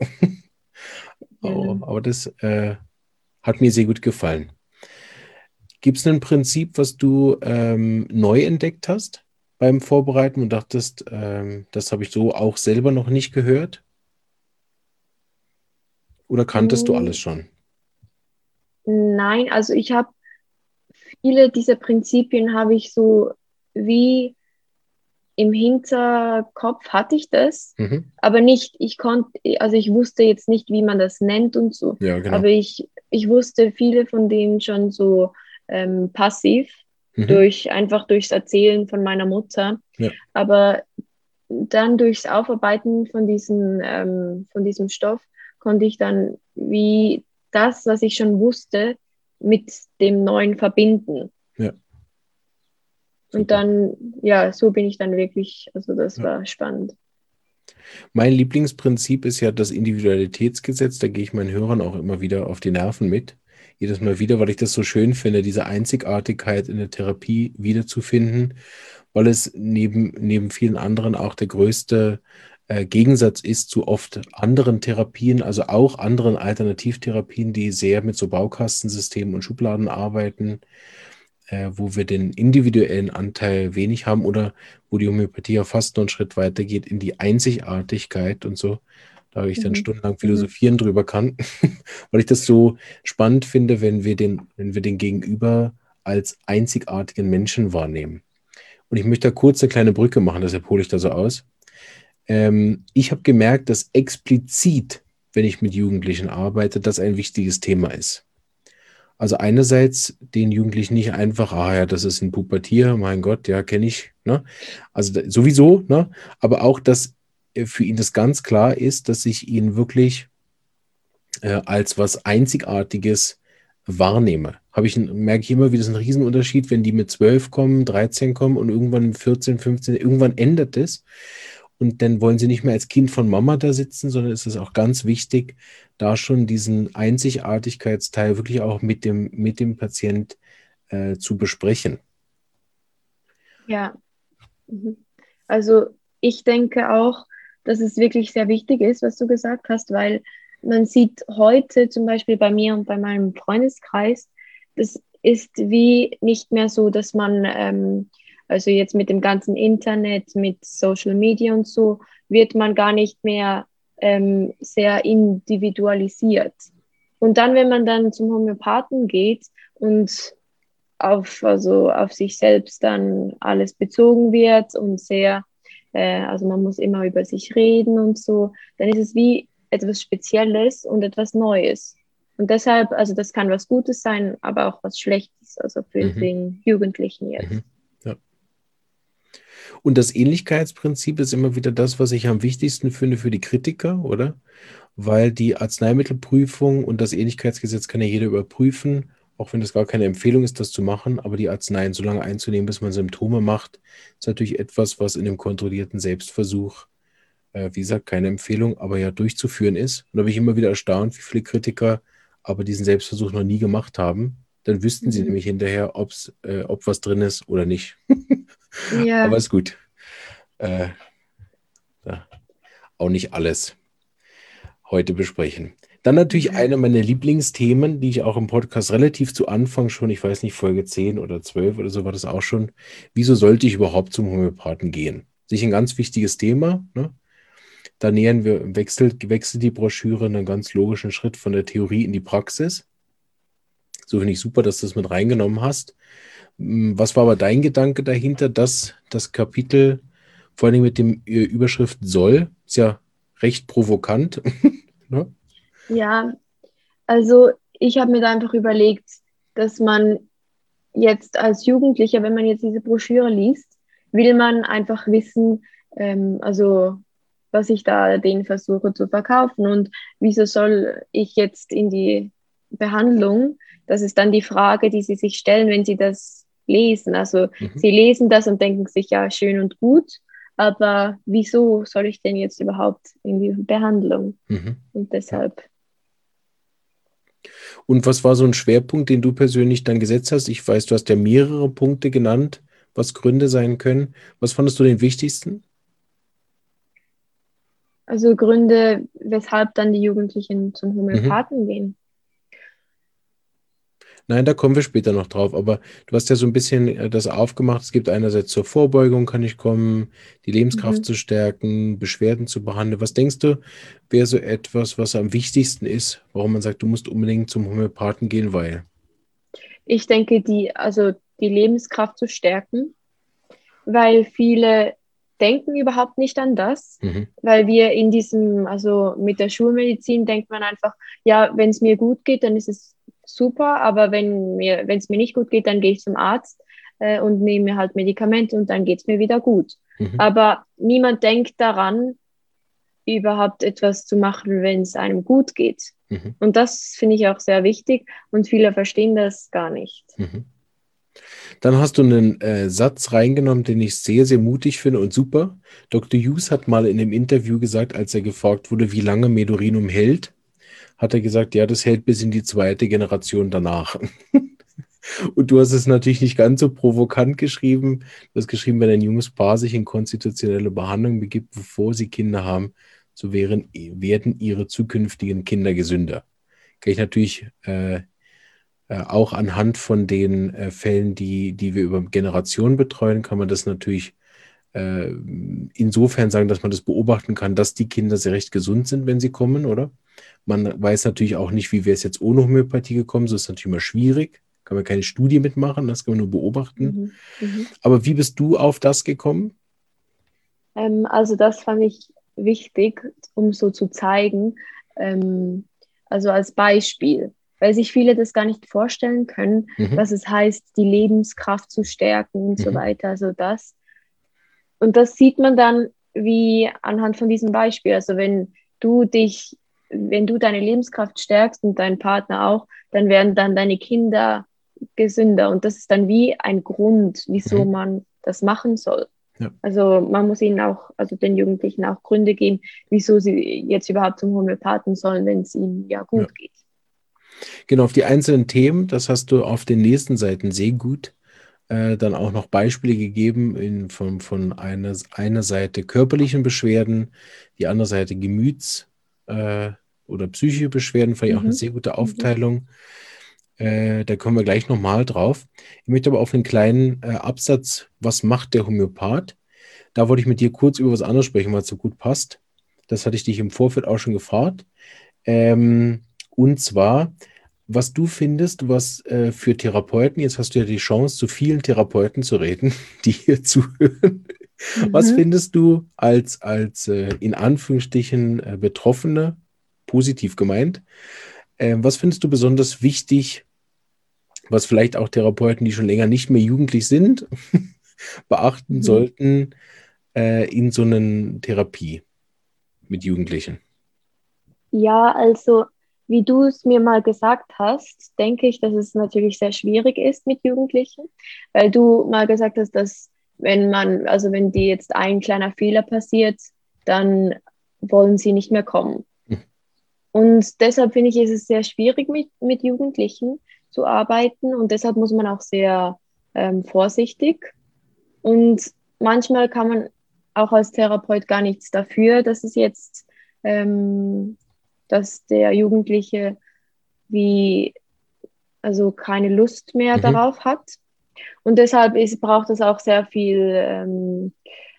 S1: Oh,
S2: Ja.
S1: aber das äh, hat mir sehr gut gefallen. Gibt es ein Prinzip, was du ähm, neu entdeckt hast beim Vorbereiten und dachtest, ähm, das habe ich so auch selber noch nicht gehört? Oder kanntest du alles
S2: Mm,
S1: schon?
S2: Nein, also ich habe viele dieser Prinzipien habe ich so wie im Hinterkopf hatte ich das,
S1: Mhm.
S2: aber nicht, ich konnte, also ich wusste jetzt nicht, wie man das nennt und so,
S1: Ja, genau.
S2: aber ich, ich wusste viele von denen schon so ähm, passiv
S1: Mhm.
S2: durch, einfach durchs Erzählen von meiner Mutter,
S1: Ja,
S2: aber dann durchs Aufarbeiten von diesem, ähm, von diesem Stoff konnte ich dann wie das, was ich schon wusste, mit dem Neuen verbinden.
S1: ja,
S2: Und
S1: super.
S2: dann, ja, so bin ich dann wirklich, also das
S1: Ja.
S2: war spannend.
S1: Mein Lieblingsprinzip ist ja das Individualitätsgesetz. Da gehe ich meinen Hörern auch immer wieder auf die Nerven mit. Jedes Mal wieder, weil ich das so schön finde, diese Einzigartigkeit in der Therapie wiederzufinden, weil es neben, neben vielen anderen auch der größte äh, Gegensatz ist zu oft anderen Therapien, also auch anderen Alternativtherapien, die sehr mit so Baukastensystemen und Schubladen arbeiten, äh, wo wir den individuellen Anteil wenig haben oder wo die Homöopathie ja fast noch einen Schritt weiter geht in die Einzigartigkeit und so. Da ich dann
S2: Mhm.
S1: stundenlang
S2: Mhm.
S1: philosophieren drüber kann, weil ich das so spannend finde, wenn wir den, wenn wir den Gegenüber als einzigartigen Menschen wahrnehmen. Und ich möchte da kurz eine kleine Brücke machen, deshalb hole ich da so aus. Ähm, ich habe gemerkt, dass explizit, wenn ich mit Jugendlichen arbeite, das ein wichtiges Thema ist. Also einerseits den Jugendlichen nicht einfach, ah ja, das ist ein Pubertier, mein Gott, ja, kenne ich, ne? Also da, sowieso, ne? Aber auch, dass äh, für ihn das ganz klar ist, dass ich ihn wirklich äh, als was Einzigartiges wahrnehme. Habe ich, ein- merke ich immer wieder, das ist ein Riesenunterschied, wenn die mit zwölf kommen, dreizehn kommen und irgendwann vierzehn, fünfzehn, irgendwann ändert es. Und dann wollen sie nicht mehr als Kind von Mama da sitzen, sondern es ist auch ganz wichtig, da schon diesen Einzigartigkeitsteil wirklich auch mit dem, mit dem Patient äh, zu besprechen.
S2: Ja. Mhm. Also ich denke auch, dass es wirklich sehr wichtig ist, was du gesagt hast, weil man sieht heute zum Beispiel bei mir und bei meinem Freundeskreis, das ist wie nicht mehr so, dass man, ähm, also jetzt mit dem ganzen Internet, mit Social Media und so, wird man gar nicht mehr ähm, sehr individualisiert. Und dann, wenn man dann zum Homöopathen geht und auf, also auf sich selbst dann alles bezogen wird und sehr, äh, also man muss immer über sich reden und so, dann ist es wie etwas Spezielles und etwas Neues. Und deshalb, also das kann was Gutes sein, aber auch was Schlechtes, also für
S1: Mhm.
S2: den Jugendlichen
S1: Mhm.
S2: jetzt.
S1: Ja. Und das Ähnlichkeitsprinzip ist immer wieder das, was ich am wichtigsten finde für die Kritiker, oder? Weil die Arzneimittelprüfung und das Ähnlichkeitsgesetz kann ja jeder überprüfen, auch wenn es gar keine Empfehlung ist, das zu machen, aber die Arzneien so lange einzunehmen, bis man Symptome macht, ist natürlich etwas, was in dem kontrollierten Selbstversuch, äh, wie gesagt, keine Empfehlung, aber ja durchzuführen ist. Und da bin ich immer wieder erstaunt, wie viele Kritiker aber diesen Selbstversuch noch nie gemacht haben. Dann wüssten sie
S2: Mhm.
S1: nämlich hinterher, ob's, äh, ob was drin ist oder nicht. Aber
S2: Ja.
S1: ist gut. Äh, ja, auch nicht alles heute besprechen. Dann natürlich eine meiner Lieblingsthemen, die ich auch im Podcast relativ zu Anfang schon, ich weiß nicht, Folge zehn oder zwölf oder so war das auch schon. Wieso sollte ich überhaupt zum Homöopathen gehen? Sich ein ganz wichtiges Thema. Ne? Da nähern wir, wechselt, wechselt die Broschüre einen ganz logischen Schritt von der Theorie in die Praxis. So finde ich super, dass du das mit reingenommen hast. Hm, Was war aber dein Gedanke dahinter, dass das Kapitel, vor allem mit dem äh, Überschrift soll, ist ja recht provokant. Ne?
S2: Ja, also ich habe mir da einfach überlegt, dass man jetzt als Jugendlicher, wenn man jetzt diese Broschüre liest, will man einfach wissen, ähm, also was ich da denen versuche zu verkaufen und wieso soll ich jetzt in die Behandlung? Das ist dann die Frage, die sie sich stellen, wenn sie das lesen. Also
S1: Mhm.
S2: sie lesen das und denken sich, ja, schön und gut, aber wieso soll ich denn jetzt überhaupt in die Behandlung?
S1: Mhm.
S2: Und
S1: Ja.
S2: deshalb.
S1: Und was war so ein Schwerpunkt, den du persönlich dann gesetzt hast? Ich weiß, du hast ja mehrere Punkte genannt, was Gründe sein können. Was fandest du den wichtigsten?
S2: Also Gründe, weshalb dann die Jugendlichen zum
S1: Mhm.
S2: Homöopathen gehen.
S1: Nein, da kommen wir später noch drauf. Aber du hast ja so ein bisschen äh, das aufgemacht. Es gibt einerseits zur Vorbeugung kann ich kommen, die Lebenskraft
S2: Mhm.
S1: zu stärken, Beschwerden zu behandeln. Was denkst du, wäre so etwas, was am wichtigsten ist, warum man sagt, du musst unbedingt zum Homöopathen gehen, weil?
S2: Ich denke, die, also die Lebenskraft zu stärken, weil viele denken überhaupt nicht an das,
S1: Mhm.
S2: weil wir in diesem, also mit der Schulmedizin denkt man einfach, ja, wenn es mir gut geht, dann ist es super, aber wenn mir, wenn es mir nicht gut geht, dann gehe ich zum Arzt äh, und nehme halt Medikamente und dann geht es mir wieder gut.
S1: Mhm.
S2: Aber niemand denkt daran, überhaupt etwas zu machen, wenn es einem gut geht.
S1: Mhm.
S2: Und das finde ich auch sehr wichtig und viele verstehen das gar nicht.
S1: Mhm. Dann hast du einen äh, Satz reingenommen, den ich sehr, sehr mutig finde und super. Doktor Hughes hat mal in einem Interview gesagt, als er gefragt wurde, wie lange Medurinum hält, hat er gesagt, ja, das hält bis in die zweite Generation danach. Und du hast es natürlich nicht ganz so provokant geschrieben. Du hast geschrieben, wenn ein junges Paar sich in konstitutionelle Behandlung begibt, bevor sie Kinder haben, so wären, werden ihre zukünftigen Kinder gesünder. Kann ich natürlich äh, äh, auch anhand von den äh, Fällen, die, die wir über Generationen betreuen, kann man das natürlich äh, insofern sagen, dass man das beobachten kann, dass die Kinder sehr recht gesund sind, wenn sie kommen, oder? Man weiß natürlich auch nicht, wie wäre es jetzt ohne Homöopathie gekommen. So ist natürlich immer schwierig. Kann man keine Studie mitmachen, das kann man nur beobachten.
S2: Mhm. Mhm.
S1: Aber wie bist du auf das gekommen?
S2: Ähm, also das fand ich wichtig, um so zu zeigen, ähm, also als Beispiel. weil sich viele das gar nicht vorstellen können,
S1: Mhm.
S2: was es heißt, die Lebenskraft zu stärken und so
S1: Mhm.
S2: weiter. Also das. Und das sieht man dann wie anhand von diesem Beispiel. Also wenn du dich, wenn du deine Lebenskraft stärkst und dein Partner auch, dann werden dann deine Kinder gesünder. Und das ist dann wie ein Grund, wieso
S1: Mhm.
S2: man das machen soll.
S1: Ja.
S2: Also man muss ihnen auch, also den Jugendlichen auch Gründe geben, wieso sie jetzt überhaupt zum Homöopathen sollen, wenn es ihnen ja gut
S1: Ja.
S2: geht.
S1: Genau, auf die einzelnen Themen, das hast du auf den nächsten Seiten sehr gut äh, dann auch noch Beispiele gegeben in, von, von einer, einer Seite körperlichen Beschwerden, die andere Seite Gemüts- äh, oder psychische Beschwerden, fand ich auch eine
S2: Mhm.
S1: sehr gute
S2: Mhm.
S1: Aufteilung. Äh, da kommen wir gleich nochmal drauf. Ich möchte aber auf einen kleinen äh, Absatz, was macht der Homöopath? Da wollte ich mit dir kurz über was anderes sprechen, weil es so gut passt. Das hatte ich dich im Vorfeld auch schon gefragt. Ähm, und zwar, was du findest, was äh, für Therapeuten, jetzt hast du ja die Chance, zu vielen Therapeuten zu reden, die hier zuhören. Was
S2: Mhm.
S1: findest du als, als äh, in Anführungsstrichen äh, Betroffene, positiv gemeint, äh, was findest du besonders wichtig, was vielleicht auch Therapeuten, die schon länger nicht mehr jugendlich sind, beachten
S2: Mhm.
S1: sollten äh, in so einer Therapie mit Jugendlichen?
S2: Ja, also wie du es mir mal gesagt hast, denke ich, dass es natürlich sehr schwierig ist mit Jugendlichen, weil du mal gesagt hast, dass wenn man, also wenn dir jetzt ein kleiner Fehler passiert, dann wollen sie nicht mehr kommen.
S1: Hm.
S2: Und deshalb finde ich, ist es sehr schwierig mit, mit Jugendlichen zu arbeiten und deshalb muss man auch sehr ähm, vorsichtig. Und manchmal kann man auch als Therapeut gar nichts dafür, dass es jetzt, ähm, dass der Jugendliche wie, also keine Lust mehr
S1: Mhm.
S2: darauf hat. Und deshalb ist, braucht es auch sehr viel, ähm,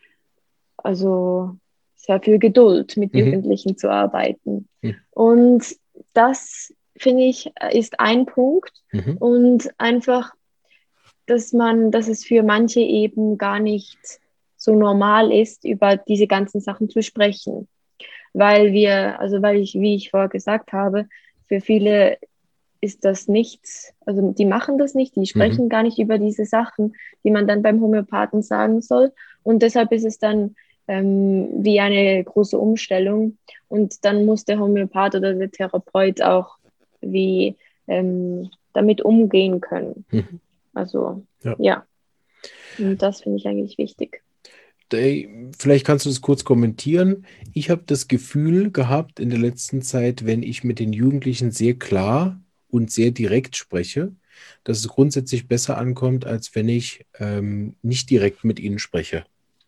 S2: also sehr viel Geduld, mit
S1: Mhm.
S2: Jugendlichen zu arbeiten.
S1: Mhm.
S2: Und das, finde ich, ist ein Punkt.
S1: Mhm.
S2: Und einfach, dass man, dass es für manche eben gar nicht so normal ist, über diese ganzen Sachen zu sprechen. Weil wir, also weil ich, wie ich vorher gesagt habe, für viele ist das nichts, also die machen das nicht, die
S1: Mhm.
S2: sprechen gar nicht über diese Sachen, die man dann beim Homöopathen sagen soll. Und deshalb ist es dann ähm, wie eine große Umstellung. Und dann muss der Homöopath oder der Therapeut auch wie ähm, damit umgehen können.
S1: Mhm.
S2: Also
S1: Ja.
S2: ja, und das finde ich eigentlich wichtig.
S1: Ey, vielleicht kannst du das kurz kommentieren. Ich habe das Gefühl gehabt in der letzten Zeit, wenn ich mit den Jugendlichen sehr klar und sehr direkt spreche, dass es grundsätzlich besser ankommt, als wenn ich ähm, nicht direkt mit ihnen spreche.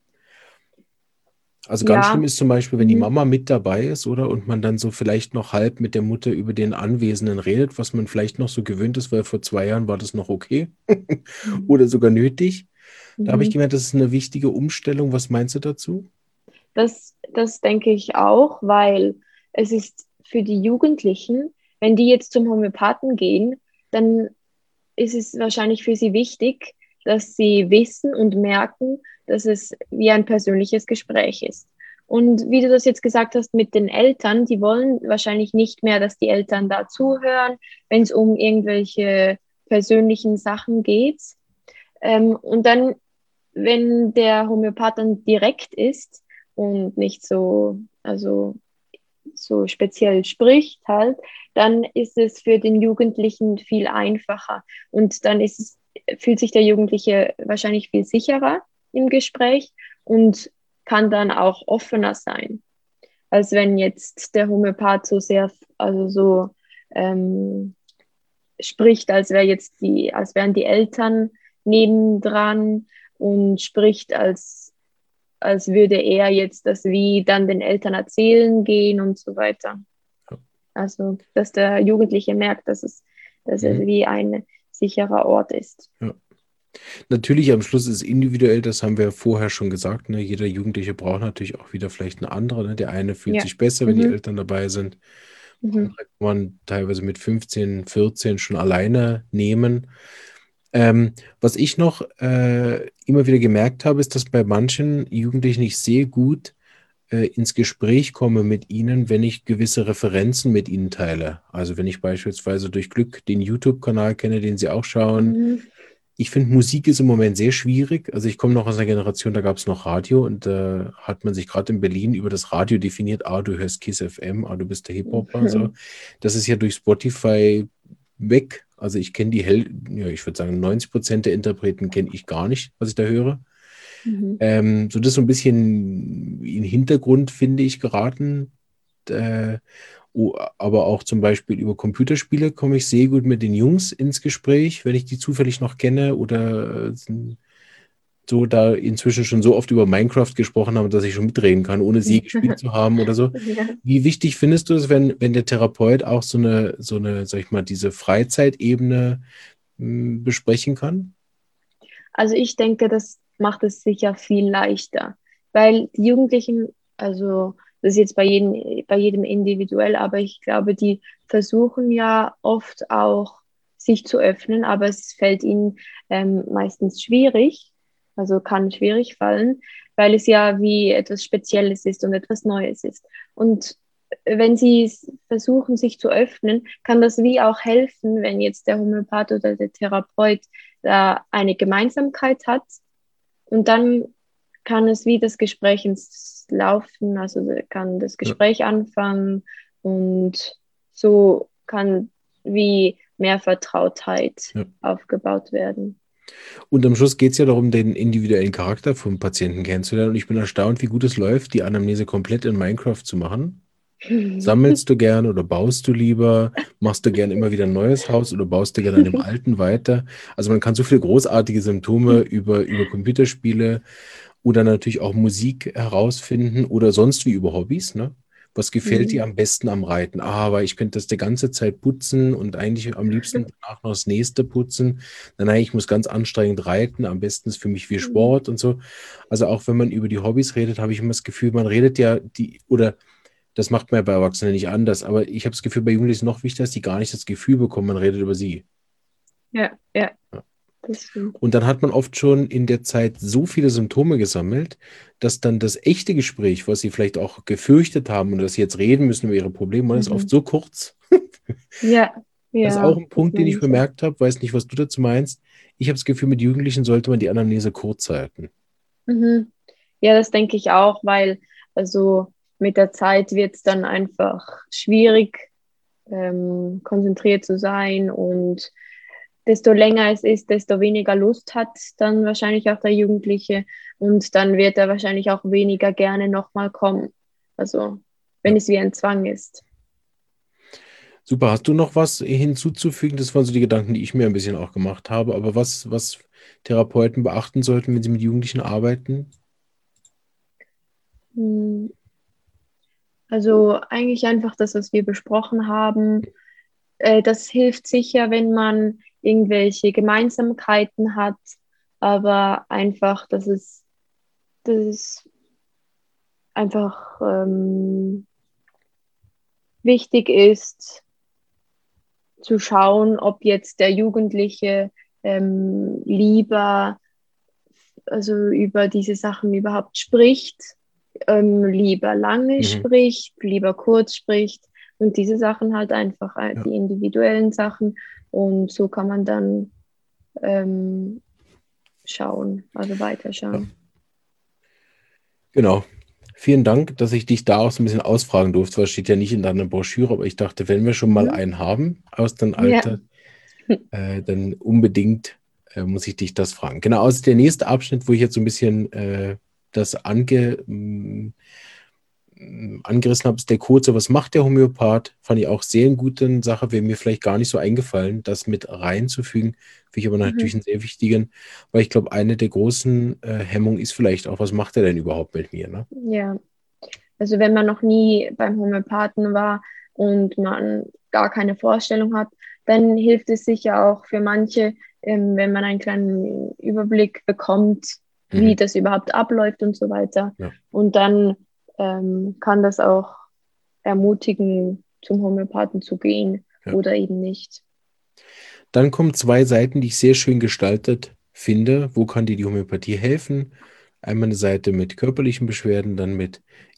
S1: Also ganz schlimm
S2: Ja,
S1: ist zum Beispiel, wenn die
S2: mhm.
S1: Mama mit dabei ist, oder? Und man dann so vielleicht noch halb mit der Mutter über den Anwesenden redet, was man vielleicht noch so gewöhnt ist, weil vor zwei Jahren war das noch okay
S2: Mhm.
S1: oder sogar nötig. Da habe ich
S2: Mhm.
S1: gemerkt, das ist eine wichtige Umstellung. Was meinst du dazu?
S2: Das, das denke ich auch, weil es ist für die Jugendlichen, wenn die jetzt zum Homöopathen gehen, dann ist es wahrscheinlich für sie wichtig, dass sie wissen und merken, dass es wie ein persönliches Gespräch ist. Und wie du das jetzt gesagt hast mit den Eltern, die wollen wahrscheinlich nicht mehr, dass die Eltern da zuhören, wenn es um irgendwelche persönlichen Sachen geht. Ähm, und dann, wenn der Homöopath dann direkt ist und nicht so, also so speziell spricht halt, dann ist es für den Jugendlichen viel einfacher. Und dann ist es, fühlt sich der Jugendliche wahrscheinlich viel sicherer im Gespräch und kann dann auch offener sein, als wenn jetzt der Homöopath so sehr, also so ähm, spricht, als wäre jetzt die, als wären die Eltern nebendran und spricht, als, als würde er jetzt das wie dann den Eltern erzählen gehen und so weiter. Also, dass der Jugendliche merkt, dass es, dass es
S1: Mhm.
S2: wie ein sicherer Ort ist.
S1: Ja. Natürlich, am Schluss ist es individuell, das haben wir vorher schon gesagt. Ne? Jeder Jugendliche braucht natürlich auch wieder vielleicht eine andere. Ne? Der eine fühlt
S2: Ja.
S1: sich besser, wenn die
S2: Mhm.
S1: Eltern dabei sind.
S2: Mhm.
S1: Andere kann man teilweise mit fünfzehn, vierzehn schon alleine nehmen. Ähm, was ich noch äh, immer wieder gemerkt habe, ist, dass bei manchen Jugendlichen ich sehr gut äh, ins Gespräch komme mit ihnen, wenn ich gewisse Referenzen mit ihnen teile. Also wenn ich beispielsweise durch Glück den YouTube-Kanal kenne, den sie auch schauen.
S2: Mhm.
S1: Ich finde, Musik ist im Moment sehr schwierig. Also ich komme noch aus einer Generation, da gab es noch Radio und da äh, hat man sich gerade in Berlin über das Radio definiert, ah, du hörst Kiss F M, ah, du bist der Hip-Hopper. So. Das ist ja durch Spotify weg. Also ich kenne die Hell, ja, ich würde sagen, neunzig Prozent der Interpreten kenne ich gar nicht, was ich da höre.
S2: Mhm.
S1: Ähm, so das ist so ein bisschen in den Hintergrund, finde ich, geraten. Äh, oh, aber auch zum Beispiel über Computerspiele komme ich sehr gut mit den Jungs ins Gespräch, wenn ich die zufällig noch kenne oder äh, so da inzwischen schon so oft über Minecraft gesprochen haben, dass ich schon mitreden kann, ohne sie gespielt zu haben oder so.
S2: Ja.
S1: Wie wichtig findest du es, wenn, wenn der Therapeut auch so eine, so eine, sag ich mal, diese Freizeitebene mh, besprechen kann?
S2: Also ich denke, das macht es sicher viel leichter, weil die Jugendlichen, also das ist jetzt bei jedem, bei jedem individuell, aber ich glaube, die versuchen ja oft auch sich zu öffnen, aber es fällt ihnen ähm, meistens schwierig, also kann schwierig fallen, weil es ja wie etwas Spezielles ist und etwas Neues ist. Und wenn sie s- versuchen, sich zu öffnen, kann das wie auch helfen, wenn jetzt der Homöopath oder der Therapeut da eine Gemeinsamkeit hat und dann kann es wie das Gespräch ins Laufen, also kann das
S1: Ja.
S2: Gespräch anfangen und so kann wie mehr Vertrautheit
S1: Ja.
S2: aufgebaut werden.
S1: Und am Schluss geht es ja darum, den individuellen Charakter vom Patienten kennenzulernen. Und ich bin erstaunt, wie gut es läuft, die Anamnese komplett in Minecraft zu machen. Sammelst du gern oder baust du lieber? Machst du gern immer wieder ein neues Haus oder baust du gern an dem alten weiter? Also man kann so viele großartige Symptome über, über Computerspiele oder natürlich auch Musik herausfinden oder sonst wie über Hobbys, ne? Was gefällt dir
S2: Mhm.
S1: am besten am Reiten? Ah, aber ich könnte das die ganze Zeit putzen und eigentlich am liebsten danach noch das nächste putzen. Nein, nein, ich muss ganz anstrengend reiten. Am besten ist für mich wie
S2: Mhm.
S1: Sport und so. Also auch wenn man über die Hobbys redet, habe ich immer das Gefühl, man redet ja die, oder das macht man ja bei Erwachsenen nicht anders, aber ich habe das Gefühl, bei Jugendlichen ist es noch wichtiger, dass die gar nicht das Gefühl bekommen, man redet über sie.
S2: Ja, ja,
S1: Ja.
S2: das stimmt.
S1: Und dann hat man oft schon in der Zeit so viele Symptome gesammelt, dass dann das echte Gespräch, was sie vielleicht auch gefürchtet haben und dass sie jetzt reden müssen über ihre Probleme, ist oft
S2: Mhm.
S1: so kurz.
S2: Ja,
S1: Das ist auch
S2: ja,
S1: ein
S2: das
S1: Punkt, den
S2: meine
S1: ich
S2: ich auch.
S1: bemerkt habe. Weiß nicht, was du dazu meinst. Ich habe das Gefühl, mit Jugendlichen sollte man die Anamnese kurz halten.
S2: Mhm. Ja, das denke ich auch, weil also mit der Zeit wird es dann einfach schwierig, ähm, konzentriert zu sein und desto länger es ist, desto weniger Lust hat dann wahrscheinlich auch der Jugendliche und dann wird er wahrscheinlich auch weniger gerne nochmal kommen. Also wenn
S1: Ja.
S2: es wie ein Zwang ist.
S1: Super. Hast du noch was hinzuzufügen? Das waren so die Gedanken, die ich mir ein bisschen auch gemacht habe. Aber was, was Therapeuten beachten sollten, wenn sie mit Jugendlichen arbeiten?
S2: Hm, Also eigentlich einfach das, was wir besprochen haben. Äh, das hilft sicher, wenn man irgendwelche Gemeinsamkeiten hat, aber einfach, dass es, dass es einfach ähm, wichtig ist, zu schauen, ob jetzt der Jugendliche ähm, lieber also über diese Sachen überhaupt spricht, ähm, lieber lange
S1: Mhm.
S2: spricht, lieber kurz spricht und diese Sachen halt einfach äh,
S1: Ja.
S2: die individuellen Sachen und so kann man dann ähm, schauen, also
S1: Ja.
S2: weiterschauen.
S1: Genau. Vielen Dank, dass ich dich da auch so ein bisschen ausfragen durfte. Was steht ja nicht in deiner Broschüre, aber ich dachte, wenn wir schon mal
S2: Mhm.
S1: einen haben aus deinem
S2: Ja.
S1: Alter, äh, dann unbedingt äh, muss ich dich das fragen. Genau, also der nächste Abschnitt, wo ich jetzt so ein bisschen äh, das ange, m, m, angerissen habe, ist der kurze, was macht der Homöopath? Fand ich auch sehr eine gute Sache, wäre mir vielleicht gar nicht so eingefallen, das mit reinzufügen. Finde ich aber natürlich
S2: Mhm.
S1: einen sehr wichtigen, weil ich glaube, eine der großen äh, Hemmungen ist vielleicht auch, was macht er denn überhaupt mit mir? Ne?
S2: Ja, also wenn man noch nie beim Homöopathen war und man gar keine Vorstellung hat, dann hilft es sicher auch für manche, ähm, wenn man einen kleinen Überblick bekommt, wie
S1: Mhm.
S2: das überhaupt abläuft und so weiter.
S1: Ja.
S2: Und dann ähm, kann das auch ermutigen, zum Homöopathen zu gehen
S1: Ja.
S2: oder eben nicht.
S1: Dann kommen zwei Seiten, die ich sehr schön gestaltet finde. Wo kann dir die Homöopathie helfen? Einmal eine Seite mit körperlichen Beschwerden, dann mit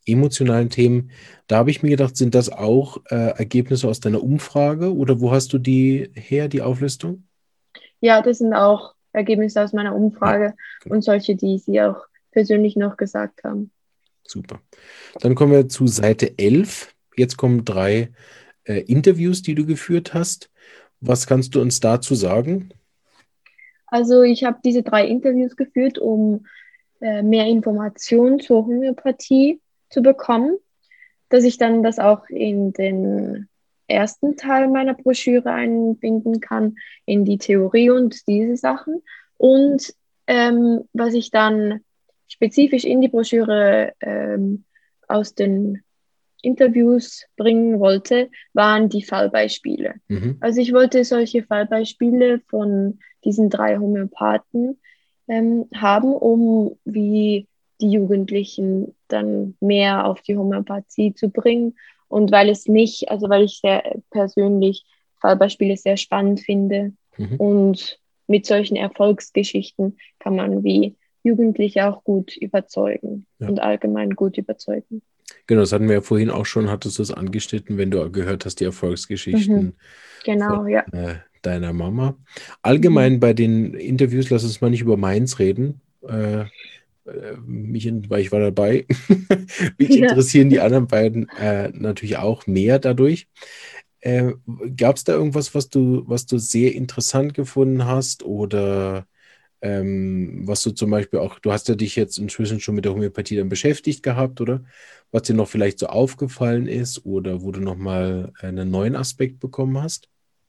S1: emotionalen Themen. Da habe ich mir gedacht, sind das auch äh, Ergebnisse aus deiner Umfrage oder wo hast du die her, die Auflistung?
S2: Ja, das sind auch Ergebnisse aus meiner
S1: Ja,
S2: Umfrage
S1: genau.
S2: und solche, die Sie auch persönlich noch gesagt haben.
S1: Super. Dann kommen wir zu Seite elf. Jetzt kommen drei äh, Interviews, die du geführt hast. Was kannst du uns dazu sagen?
S2: Also ich habe diese drei Interviews geführt, um äh, mehr Informationen zur Homöopathie zu bekommen, dass ich dann das auch in den ersten Teil meiner Broschüre einbinden kann, in die Theorie und diese Sachen. Und ähm, was ich dann spezifisch in die Broschüre ähm, aus den Interviews bringen wollte, waren die Fallbeispiele.
S1: Mhm.
S2: Also ich wollte solche Fallbeispiele von diesen drei Homöopathen ähm, haben, um wie die Jugendlichen dann mehr auf die Homöopathie zu bringen. Und weil es mich, also weil ich sehr persönlich Fallbeispiele sehr spannend finde
S1: Mhm.
S2: und mit solchen Erfolgsgeschichten kann man wie Jugendliche auch gut überzeugen
S1: Ja.
S2: und allgemein gut überzeugen.
S1: Genau, das hatten wir ja vorhin auch schon, hattest du es angeschnitten, wenn du gehört hast, die
S2: Mhm.
S1: Erfolgsgeschichten von
S2: Genau, ja.
S1: äh, deiner Mama.
S2: Mhm.
S1: Allgemein bei den Interviews, lass uns mal nicht über meins reden. Äh, äh, mich, in- weil ich war dabei. Mich
S2: Ja.
S1: interessieren die anderen beiden äh, natürlich auch mehr dadurch. Äh, Gab es da irgendwas, was du, was du sehr interessant gefunden hast oder ähm, was du zum Beispiel auch, du hast ja dich jetzt inzwischen schon mit der Homöopathie dann beschäftigt gehabt, oder? Was dir noch vielleicht so aufgefallen ist oder wo du nochmal einen neuen Aspekt bekommen hast?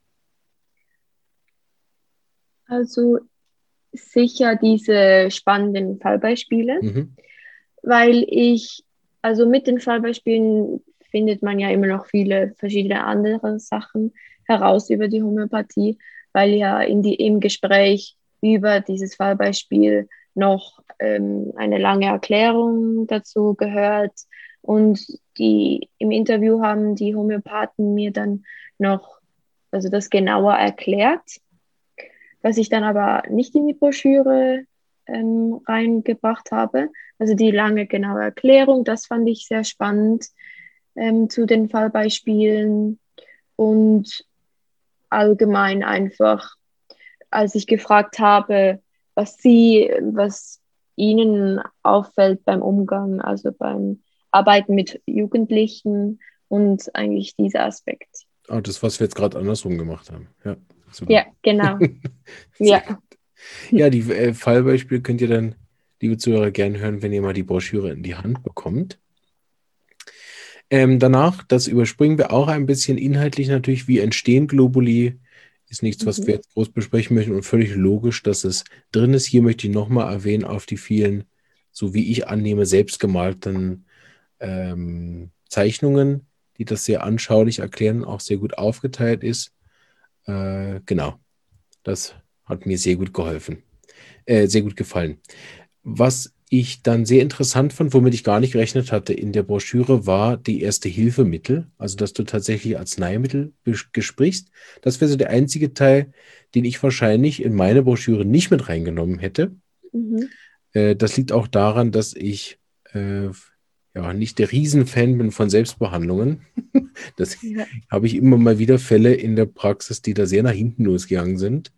S2: Also sicher diese spannenden Fallbeispiele,
S1: Mhm.
S2: weil ich, also mit den Fallbeispielen findet man ja immer noch viele verschiedene andere Sachen heraus über die Homöopathie, weil ja in die, im Gespräch über dieses Fallbeispiel noch ähm, eine lange Erklärung dazu gehört. Und die im Interview haben die Homöopathen mir dann noch, also das genauer erklärt, was ich dann aber nicht in die Broschüre ähm, reingebracht habe. Also die lange genaue Erklärung, das fand ich sehr spannend ähm, zu den Fallbeispielen und allgemein einfach, als ich gefragt habe, was Sie, was Ihnen auffällt beim Umgang, also beim Arbeiten mit Jugendlichen und eigentlich dieser Aspekt.
S1: Ah, das, was wir jetzt gerade andersrum gemacht haben. Ja, super.
S2: Ja, genau.
S1: Sehr
S2: Ja.
S1: gut. Ja, die äh, Fallbeispiele könnt ihr dann, liebe Zuhörer, gerne hören, wenn ihr mal die Broschüre in die Hand bekommt. Ähm, danach, das überspringen wir auch ein bisschen inhaltlich natürlich, wie entstehen Globuli. Ist nichts, was
S2: Mhm.
S1: wir jetzt groß besprechen möchten und völlig logisch, dass es drin ist. Hier möchte ich nochmal erwähnen auf die vielen, so wie ich annehme, selbstgemalten ähm, Zeichnungen, die das sehr anschaulich erklären, auch sehr gut aufgeteilt ist. Äh, genau, das hat mir sehr gut geholfen, äh, sehr gut gefallen. Was ich dann sehr interessant fand, womit ich gar nicht gerechnet hatte in der Broschüre, war die Erste-Hilfe-Mittel. Also, dass du tatsächlich Arzneimittel bes- besprichst. Das wäre so der einzige Teil, den ich wahrscheinlich in meine Broschüre nicht mit reingenommen hätte.
S2: Mhm.
S1: Äh, das liegt auch daran, dass ich äh, ja nicht der Riesenfan bin von Selbstbehandlungen. Das
S2: Ja.
S1: habe ich immer mal wieder Fälle in der Praxis, die da sehr nach hinten losgegangen sind.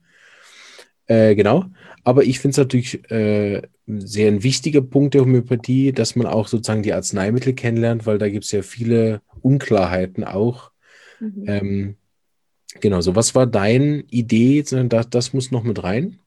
S1: Äh, genau. Aber ich finde es natürlich äh, sehr ein wichtiger Punkt der Homöopathie, dass man auch sozusagen die Arzneimittel kennenlernt, weil da gibt es ja viele Unklarheiten auch.
S2: Mhm.
S1: Ähm, genau so. Was war deine Idee? Das, das muss noch mit rein.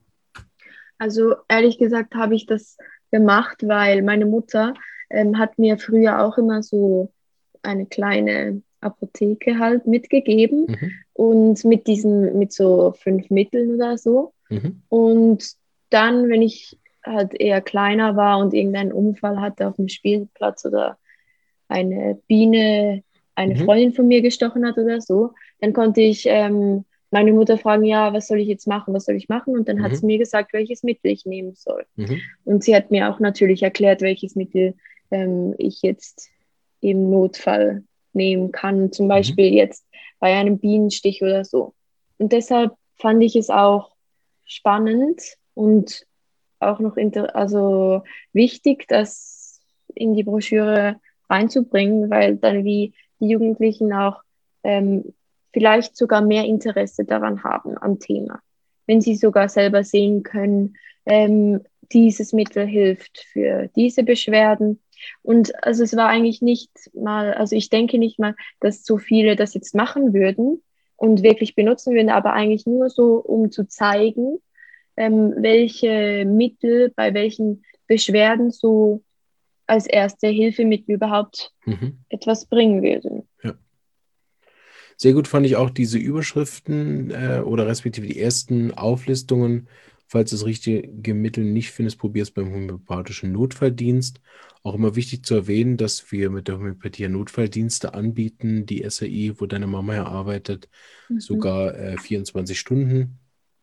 S2: Also ehrlich gesagt habe ich das gemacht, weil meine Mutter ähm, hat mir früher auch immer so eine kleine Apotheke halt mitgegeben
S1: Mhm.
S2: und mit diesen, mit so fünf Mitteln oder so.
S1: Mhm.
S2: Und dann, wenn ich halt eher kleiner war und irgendeinen Unfall hatte auf dem Spielplatz oder eine Biene eine
S1: Mhm.
S2: Freundin von mir gestochen hat oder so, dann konnte ich ähm, meine Mutter fragen, ja, was soll ich jetzt machen, was soll ich machen? Und dann hat sie
S1: Mhm.
S2: mir gesagt, welches Mittel ich nehmen soll.
S1: Mhm.
S2: Und sie hat mir auch natürlich erklärt, welches Mittel ähm, ich jetzt im Notfall nehmen kann, zum
S1: Mhm.
S2: Beispiel jetzt bei einem Bienenstich oder so. Und deshalb fand ich es auch spannend und auch noch inter also wichtig, das in die Broschüre reinzubringen, weil dann wie die Jugendlichen auch ähm, vielleicht sogar mehr Interesse daran haben am Thema. Wenn sie sogar selber sehen können, ähm, dieses Mittel hilft für diese Beschwerden. Und also es war eigentlich nicht mal, also ich denke nicht mal, dass so viele das jetzt machen würden und wirklich benutzen würden, aber eigentlich nur so, um zu zeigen, ähm, welche Mittel bei welchen Beschwerden so als erste Hilfemittel überhaupt
S1: Mhm.
S2: etwas bringen würden.
S1: Ja. Sehr gut fand ich auch diese Überschriften äh, oder respektive die ersten Auflistungen. Falls du das richtige Mittel nicht findest, probier es beim homöopathischen Notfalldienst. Auch immer wichtig zu erwähnen, dass wir mit der Homöopathie Notfalldienste anbieten, die S A I, wo deine Mama ja arbeitet,
S2: Mhm.
S1: sogar äh, vierundzwanzig Stunden.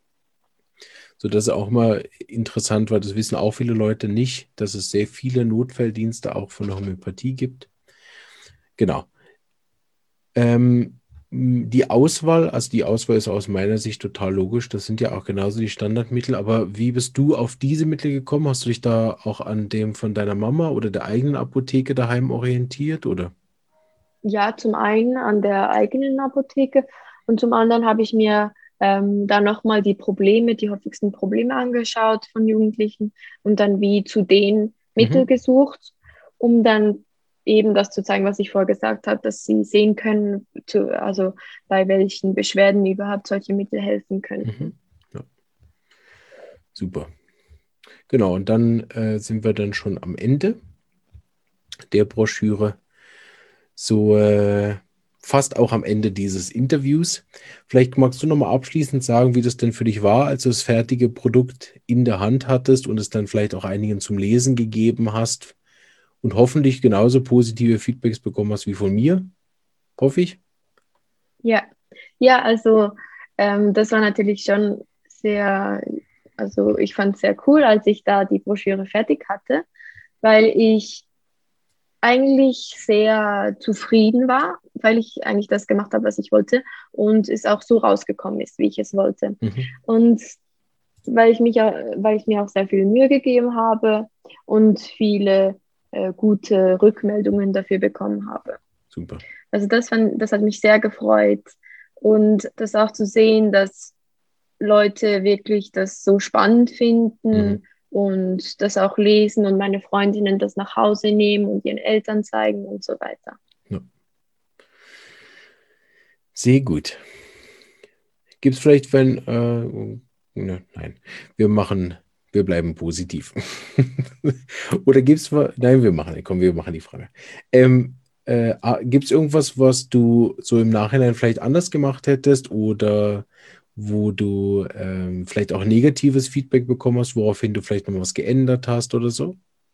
S1: So, das ist auch immer interessant, weil das wissen auch viele Leute nicht, dass es sehr viele Notfalldienste auch von der Homöopathie gibt. Genau. Ähm, die Auswahl, also die Auswahl ist aus meiner Sicht total logisch. Das sind ja auch genauso die Standardmittel. Aber wie bist du auf diese Mittel gekommen? Hast du dich da auch an dem von deiner Mama oder der eigenen Apotheke daheim orientiert, oder?
S2: Ja, zum einen an der eigenen Apotheke und zum anderen habe ich mir ähm, dann nochmal die Probleme, die häufigsten Probleme angeschaut von Jugendlichen und dann wie zu den Mittel
S1: Mhm.
S2: gesucht, um dann eben das zu zeigen, was ich vorher gesagt habe, dass sie sehen können, zu, also bei welchen Beschwerden überhaupt solche Mittel helfen könnten.
S1: Mhm. Ja. Super. Genau, und dann äh, sind wir dann schon am Ende der Broschüre. So äh, fast auch am Ende dieses Interviews. Vielleicht magst du nochmal abschließend sagen, wie das denn für dich war, als du das fertige Produkt in der Hand hattest und es dann vielleicht auch einigen zum Lesen gegeben hast und hoffentlich genauso positive Feedbacks bekommen hast wie von mir. Hoffe ich.
S2: Ja, ja, also ähm, das war natürlich schon sehr, also ich fand es sehr cool, als ich da die Broschüre fertig hatte, weil ich eigentlich sehr zufrieden war, weil ich eigentlich das gemacht habe, was ich wollte und es auch so rausgekommen ist, wie ich es wollte.
S1: Mhm.
S2: Und weil ich mich, au- weil ich mir auch sehr viel Mühe gegeben habe und viele äh, gute Rückmeldungen dafür bekommen habe.
S1: Super.
S2: Also das fand, das hat mich sehr gefreut und das auch zu sehen, dass Leute wirklich das so spannend
S1: Mhm.
S2: finden und das auch lesen und meine Freundinnen das nach Hause nehmen und ihren Eltern zeigen und so weiter.
S1: Ja. Sehr gut. Gibt es vielleicht, wenn, äh, ne, nein, wir machen, wir bleiben positiv. Oder gibt es, nein, wir machen, komm, wir machen die Frage. Ähm, äh, gibt es irgendwas, was du so im Nachhinein vielleicht anders gemacht hättest oder wo du ähm, vielleicht auch negatives Feedback bekommen hast, woraufhin du vielleicht noch was geändert hast oder so?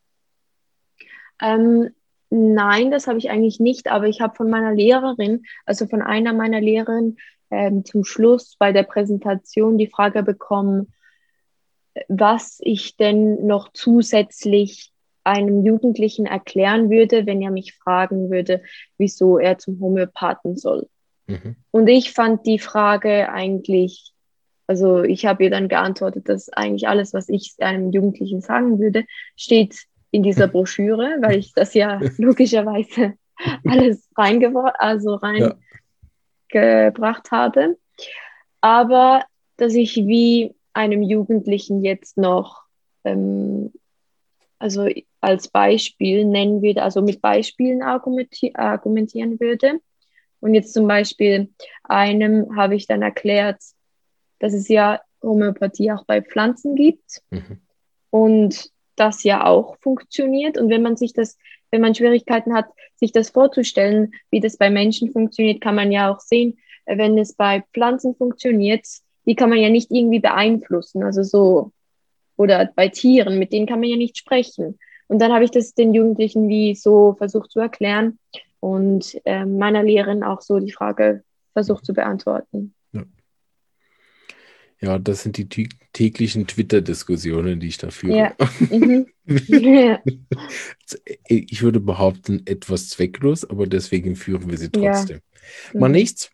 S2: Ähm, nein, das habe ich eigentlich nicht, aber ich habe von meiner Lehrerin, also von einer meiner Lehrerinnen, ähm, zum Schluss bei der Präsentation die Frage bekommen, was ich denn noch zusätzlich einem Jugendlichen erklären würde, wenn er mich fragen würde, wieso er zum Homöopathen soll.
S1: Mhm.
S2: Und ich fand die Frage eigentlich, also ich habe ihr dann geantwortet, dass eigentlich alles, was ich einem Jugendlichen sagen würde, steht in dieser Broschüre, weil ich das ja logischerweise alles reingebracht, also
S1: Ja.
S2: reingebracht habe. Aber dass ich wie einem Jugendlichen jetzt noch, ähm, also als Beispiel nennen würde, also mit Beispielen argumenti argumentieren würde. Und jetzt zum Beispiel einem habe ich dann erklärt, dass es ja Homöopathie auch bei Pflanzen gibt
S1: Mhm.
S2: und das ja auch funktioniert. Und wenn man sich das, wenn man Schwierigkeiten hat, sich das vorzustellen, wie das bei Menschen funktioniert, kann man ja auch sehen, wenn es bei Pflanzen funktioniert, die kann man ja nicht irgendwie beeinflussen. Also so, oder bei Tieren, mit denen kann man ja nicht sprechen. Und dann habe ich das den Jugendlichen wie so versucht zu erklären und äh, meiner Lehrerin auch so die Frage versucht zu beantworten.
S1: Ja. Ja, das sind die tä- täglichen Twitter-Diskussionen, die ich da führe.
S2: Ja. Mhm. Ja.
S1: Ich würde behaupten, etwas zwecklos, aber deswegen führen wir sie
S2: Ja.
S1: trotzdem. Mal
S2: Mhm.
S1: nichts.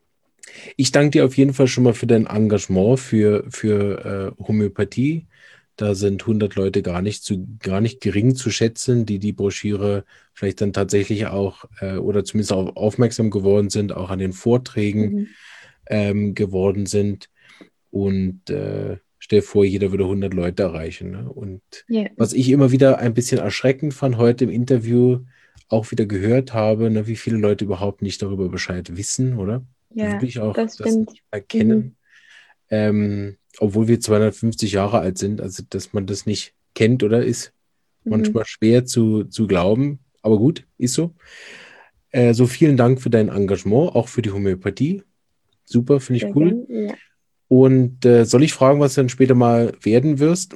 S1: Ich danke dir auf jeden Fall schon mal für dein Engagement für, für äh, Homöopathie. Da sind hundert Leute gar nicht, zu, gar nicht gering zu schätzen, die die Broschüre vielleicht dann tatsächlich auch äh, oder zumindest auch aufmerksam geworden sind, auch an den Vorträgen
S2: Mhm.
S1: ähm, geworden sind. Und äh, stell dir vor, jeder würde hundert Leute erreichen. Ne? Und
S2: Ja.
S1: was ich immer wieder ein bisschen erschreckend fand, heute im Interview auch wieder gehört habe, ne, wie viele Leute überhaupt nicht darüber Bescheid wissen, oder?
S2: Ja,
S1: Wirklich auch
S2: das
S1: das
S2: stimmt.
S1: nicht erkennen.
S2: Mhm.
S1: Ähm, obwohl wir zweihundertfünfzig Jahre alt sind, also dass man das nicht kennt, oder ist
S2: Mhm.
S1: manchmal schwer zu, zu glauben. Aber gut, ist so. Äh, so vielen Dank für dein Engagement, auch für die Homöopathie. Super, finde
S2: Sehr
S1: ich cool.
S2: gern. Ja.
S1: Und äh, soll ich fragen, was du dann später mal werden wirst?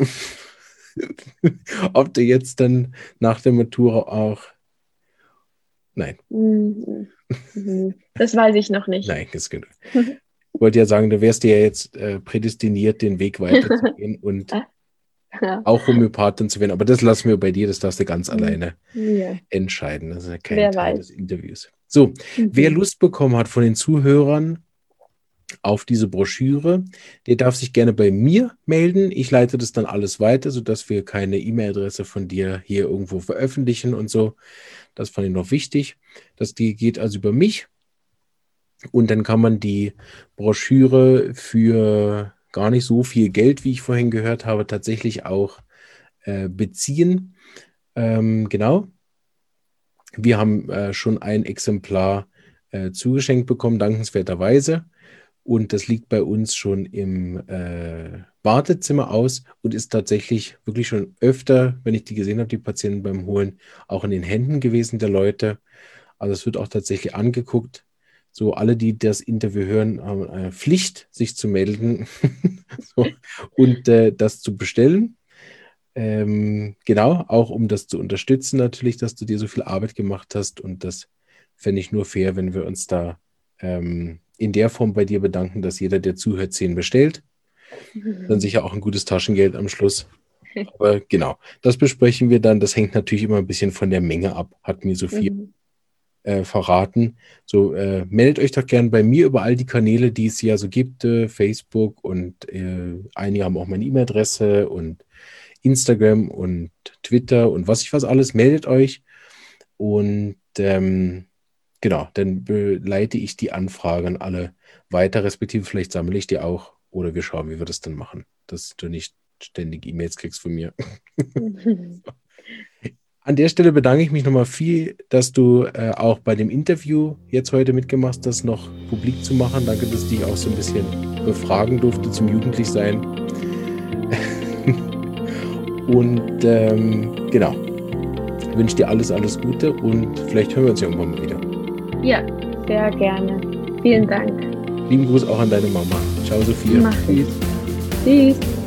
S1: Ob du jetzt dann nach der Matura auch... Nein,
S2: Mhm. Mhm. Das weiß ich noch nicht.
S1: nein, das ist genug. Ich wollte ja sagen, du wärst ja jetzt äh, prädestiniert, den Weg weiterzugehen und
S2: Ja.
S1: auch Homöopathin zu werden. Aber das lassen wir bei dir, das darfst du ganz
S2: Mhm.
S1: alleine
S2: Ja.
S1: entscheiden. Das ist ja kein
S2: Wer
S1: Teil
S2: weiß.
S1: des Interviews. So,
S2: Mhm.
S1: wer Lust bekommen hat von den Zuhörern auf diese Broschüre, der darf sich gerne bei mir melden. Ich leite das dann alles weiter, sodass wir keine E-Mail-Adresse von dir hier irgendwo veröffentlichen und so. Das fand ich noch wichtig. Das die geht also über mich. Und dann kann man die Broschüre für gar nicht so viel Geld, wie ich vorhin gehört habe, tatsächlich auch äh, beziehen. Ähm, genau. Wir haben äh, schon ein Exemplar äh, zugeschenkt bekommen, dankenswerterweise. Und das liegt bei uns schon im äh, Wartezimmer aus und ist tatsächlich wirklich schon öfter, wenn ich die gesehen habe, die Patienten beim Holen, auch in den Händen gewesen der Leute. Also es wird auch tatsächlich angeguckt. So, alle, die das Interview hören, haben eine Pflicht, sich zu melden so, und äh, das zu bestellen. Ähm, genau, auch um das zu unterstützen natürlich, dass du dir so viel Arbeit gemacht hast. Und das fände ich nur fair, wenn wir uns da ähm, in der Form bei dir bedanken, dass jeder, der zuhört, zehn bestellt. Dann sicher auch ein gutes Taschengeld am Schluss. Aber genau, das besprechen wir dann. Das hängt natürlich immer ein bisschen von der Menge ab, hat mir Sophia
S2: Mhm.
S1: äh, verraten. So, äh, meldet euch doch gern bei mir über all die Kanäle, die es ja so gibt, äh, Facebook und äh, einige haben auch meine E-Mail-Adresse und Instagram und Twitter und was ich was alles. Meldet euch und ähm, genau, dann leite ich die Anfrage an alle weiter, respektive vielleicht sammle ich die auch oder wir schauen, wie wir das dann machen, dass du nicht ständig E-Mails kriegst von mir.
S2: Mhm.
S1: An der Stelle bedanke ich mich nochmal viel, dass du äh, auch bei dem Interview jetzt heute mitgemacht hast, das noch publik zu machen. Danke, dass ich dich auch so ein bisschen befragen durfte zum Jugendlichsein. Und ähm, genau, ich wünsche dir alles, alles Gute und vielleicht hören wir uns ja irgendwann mal wieder.
S2: Ja, sehr gerne. Vielen Dank.
S1: Lieben Gruß auch an deine Mama. Ciao, Sophia.
S2: Mach ich.
S1: Tschüss.
S2: Tschüss.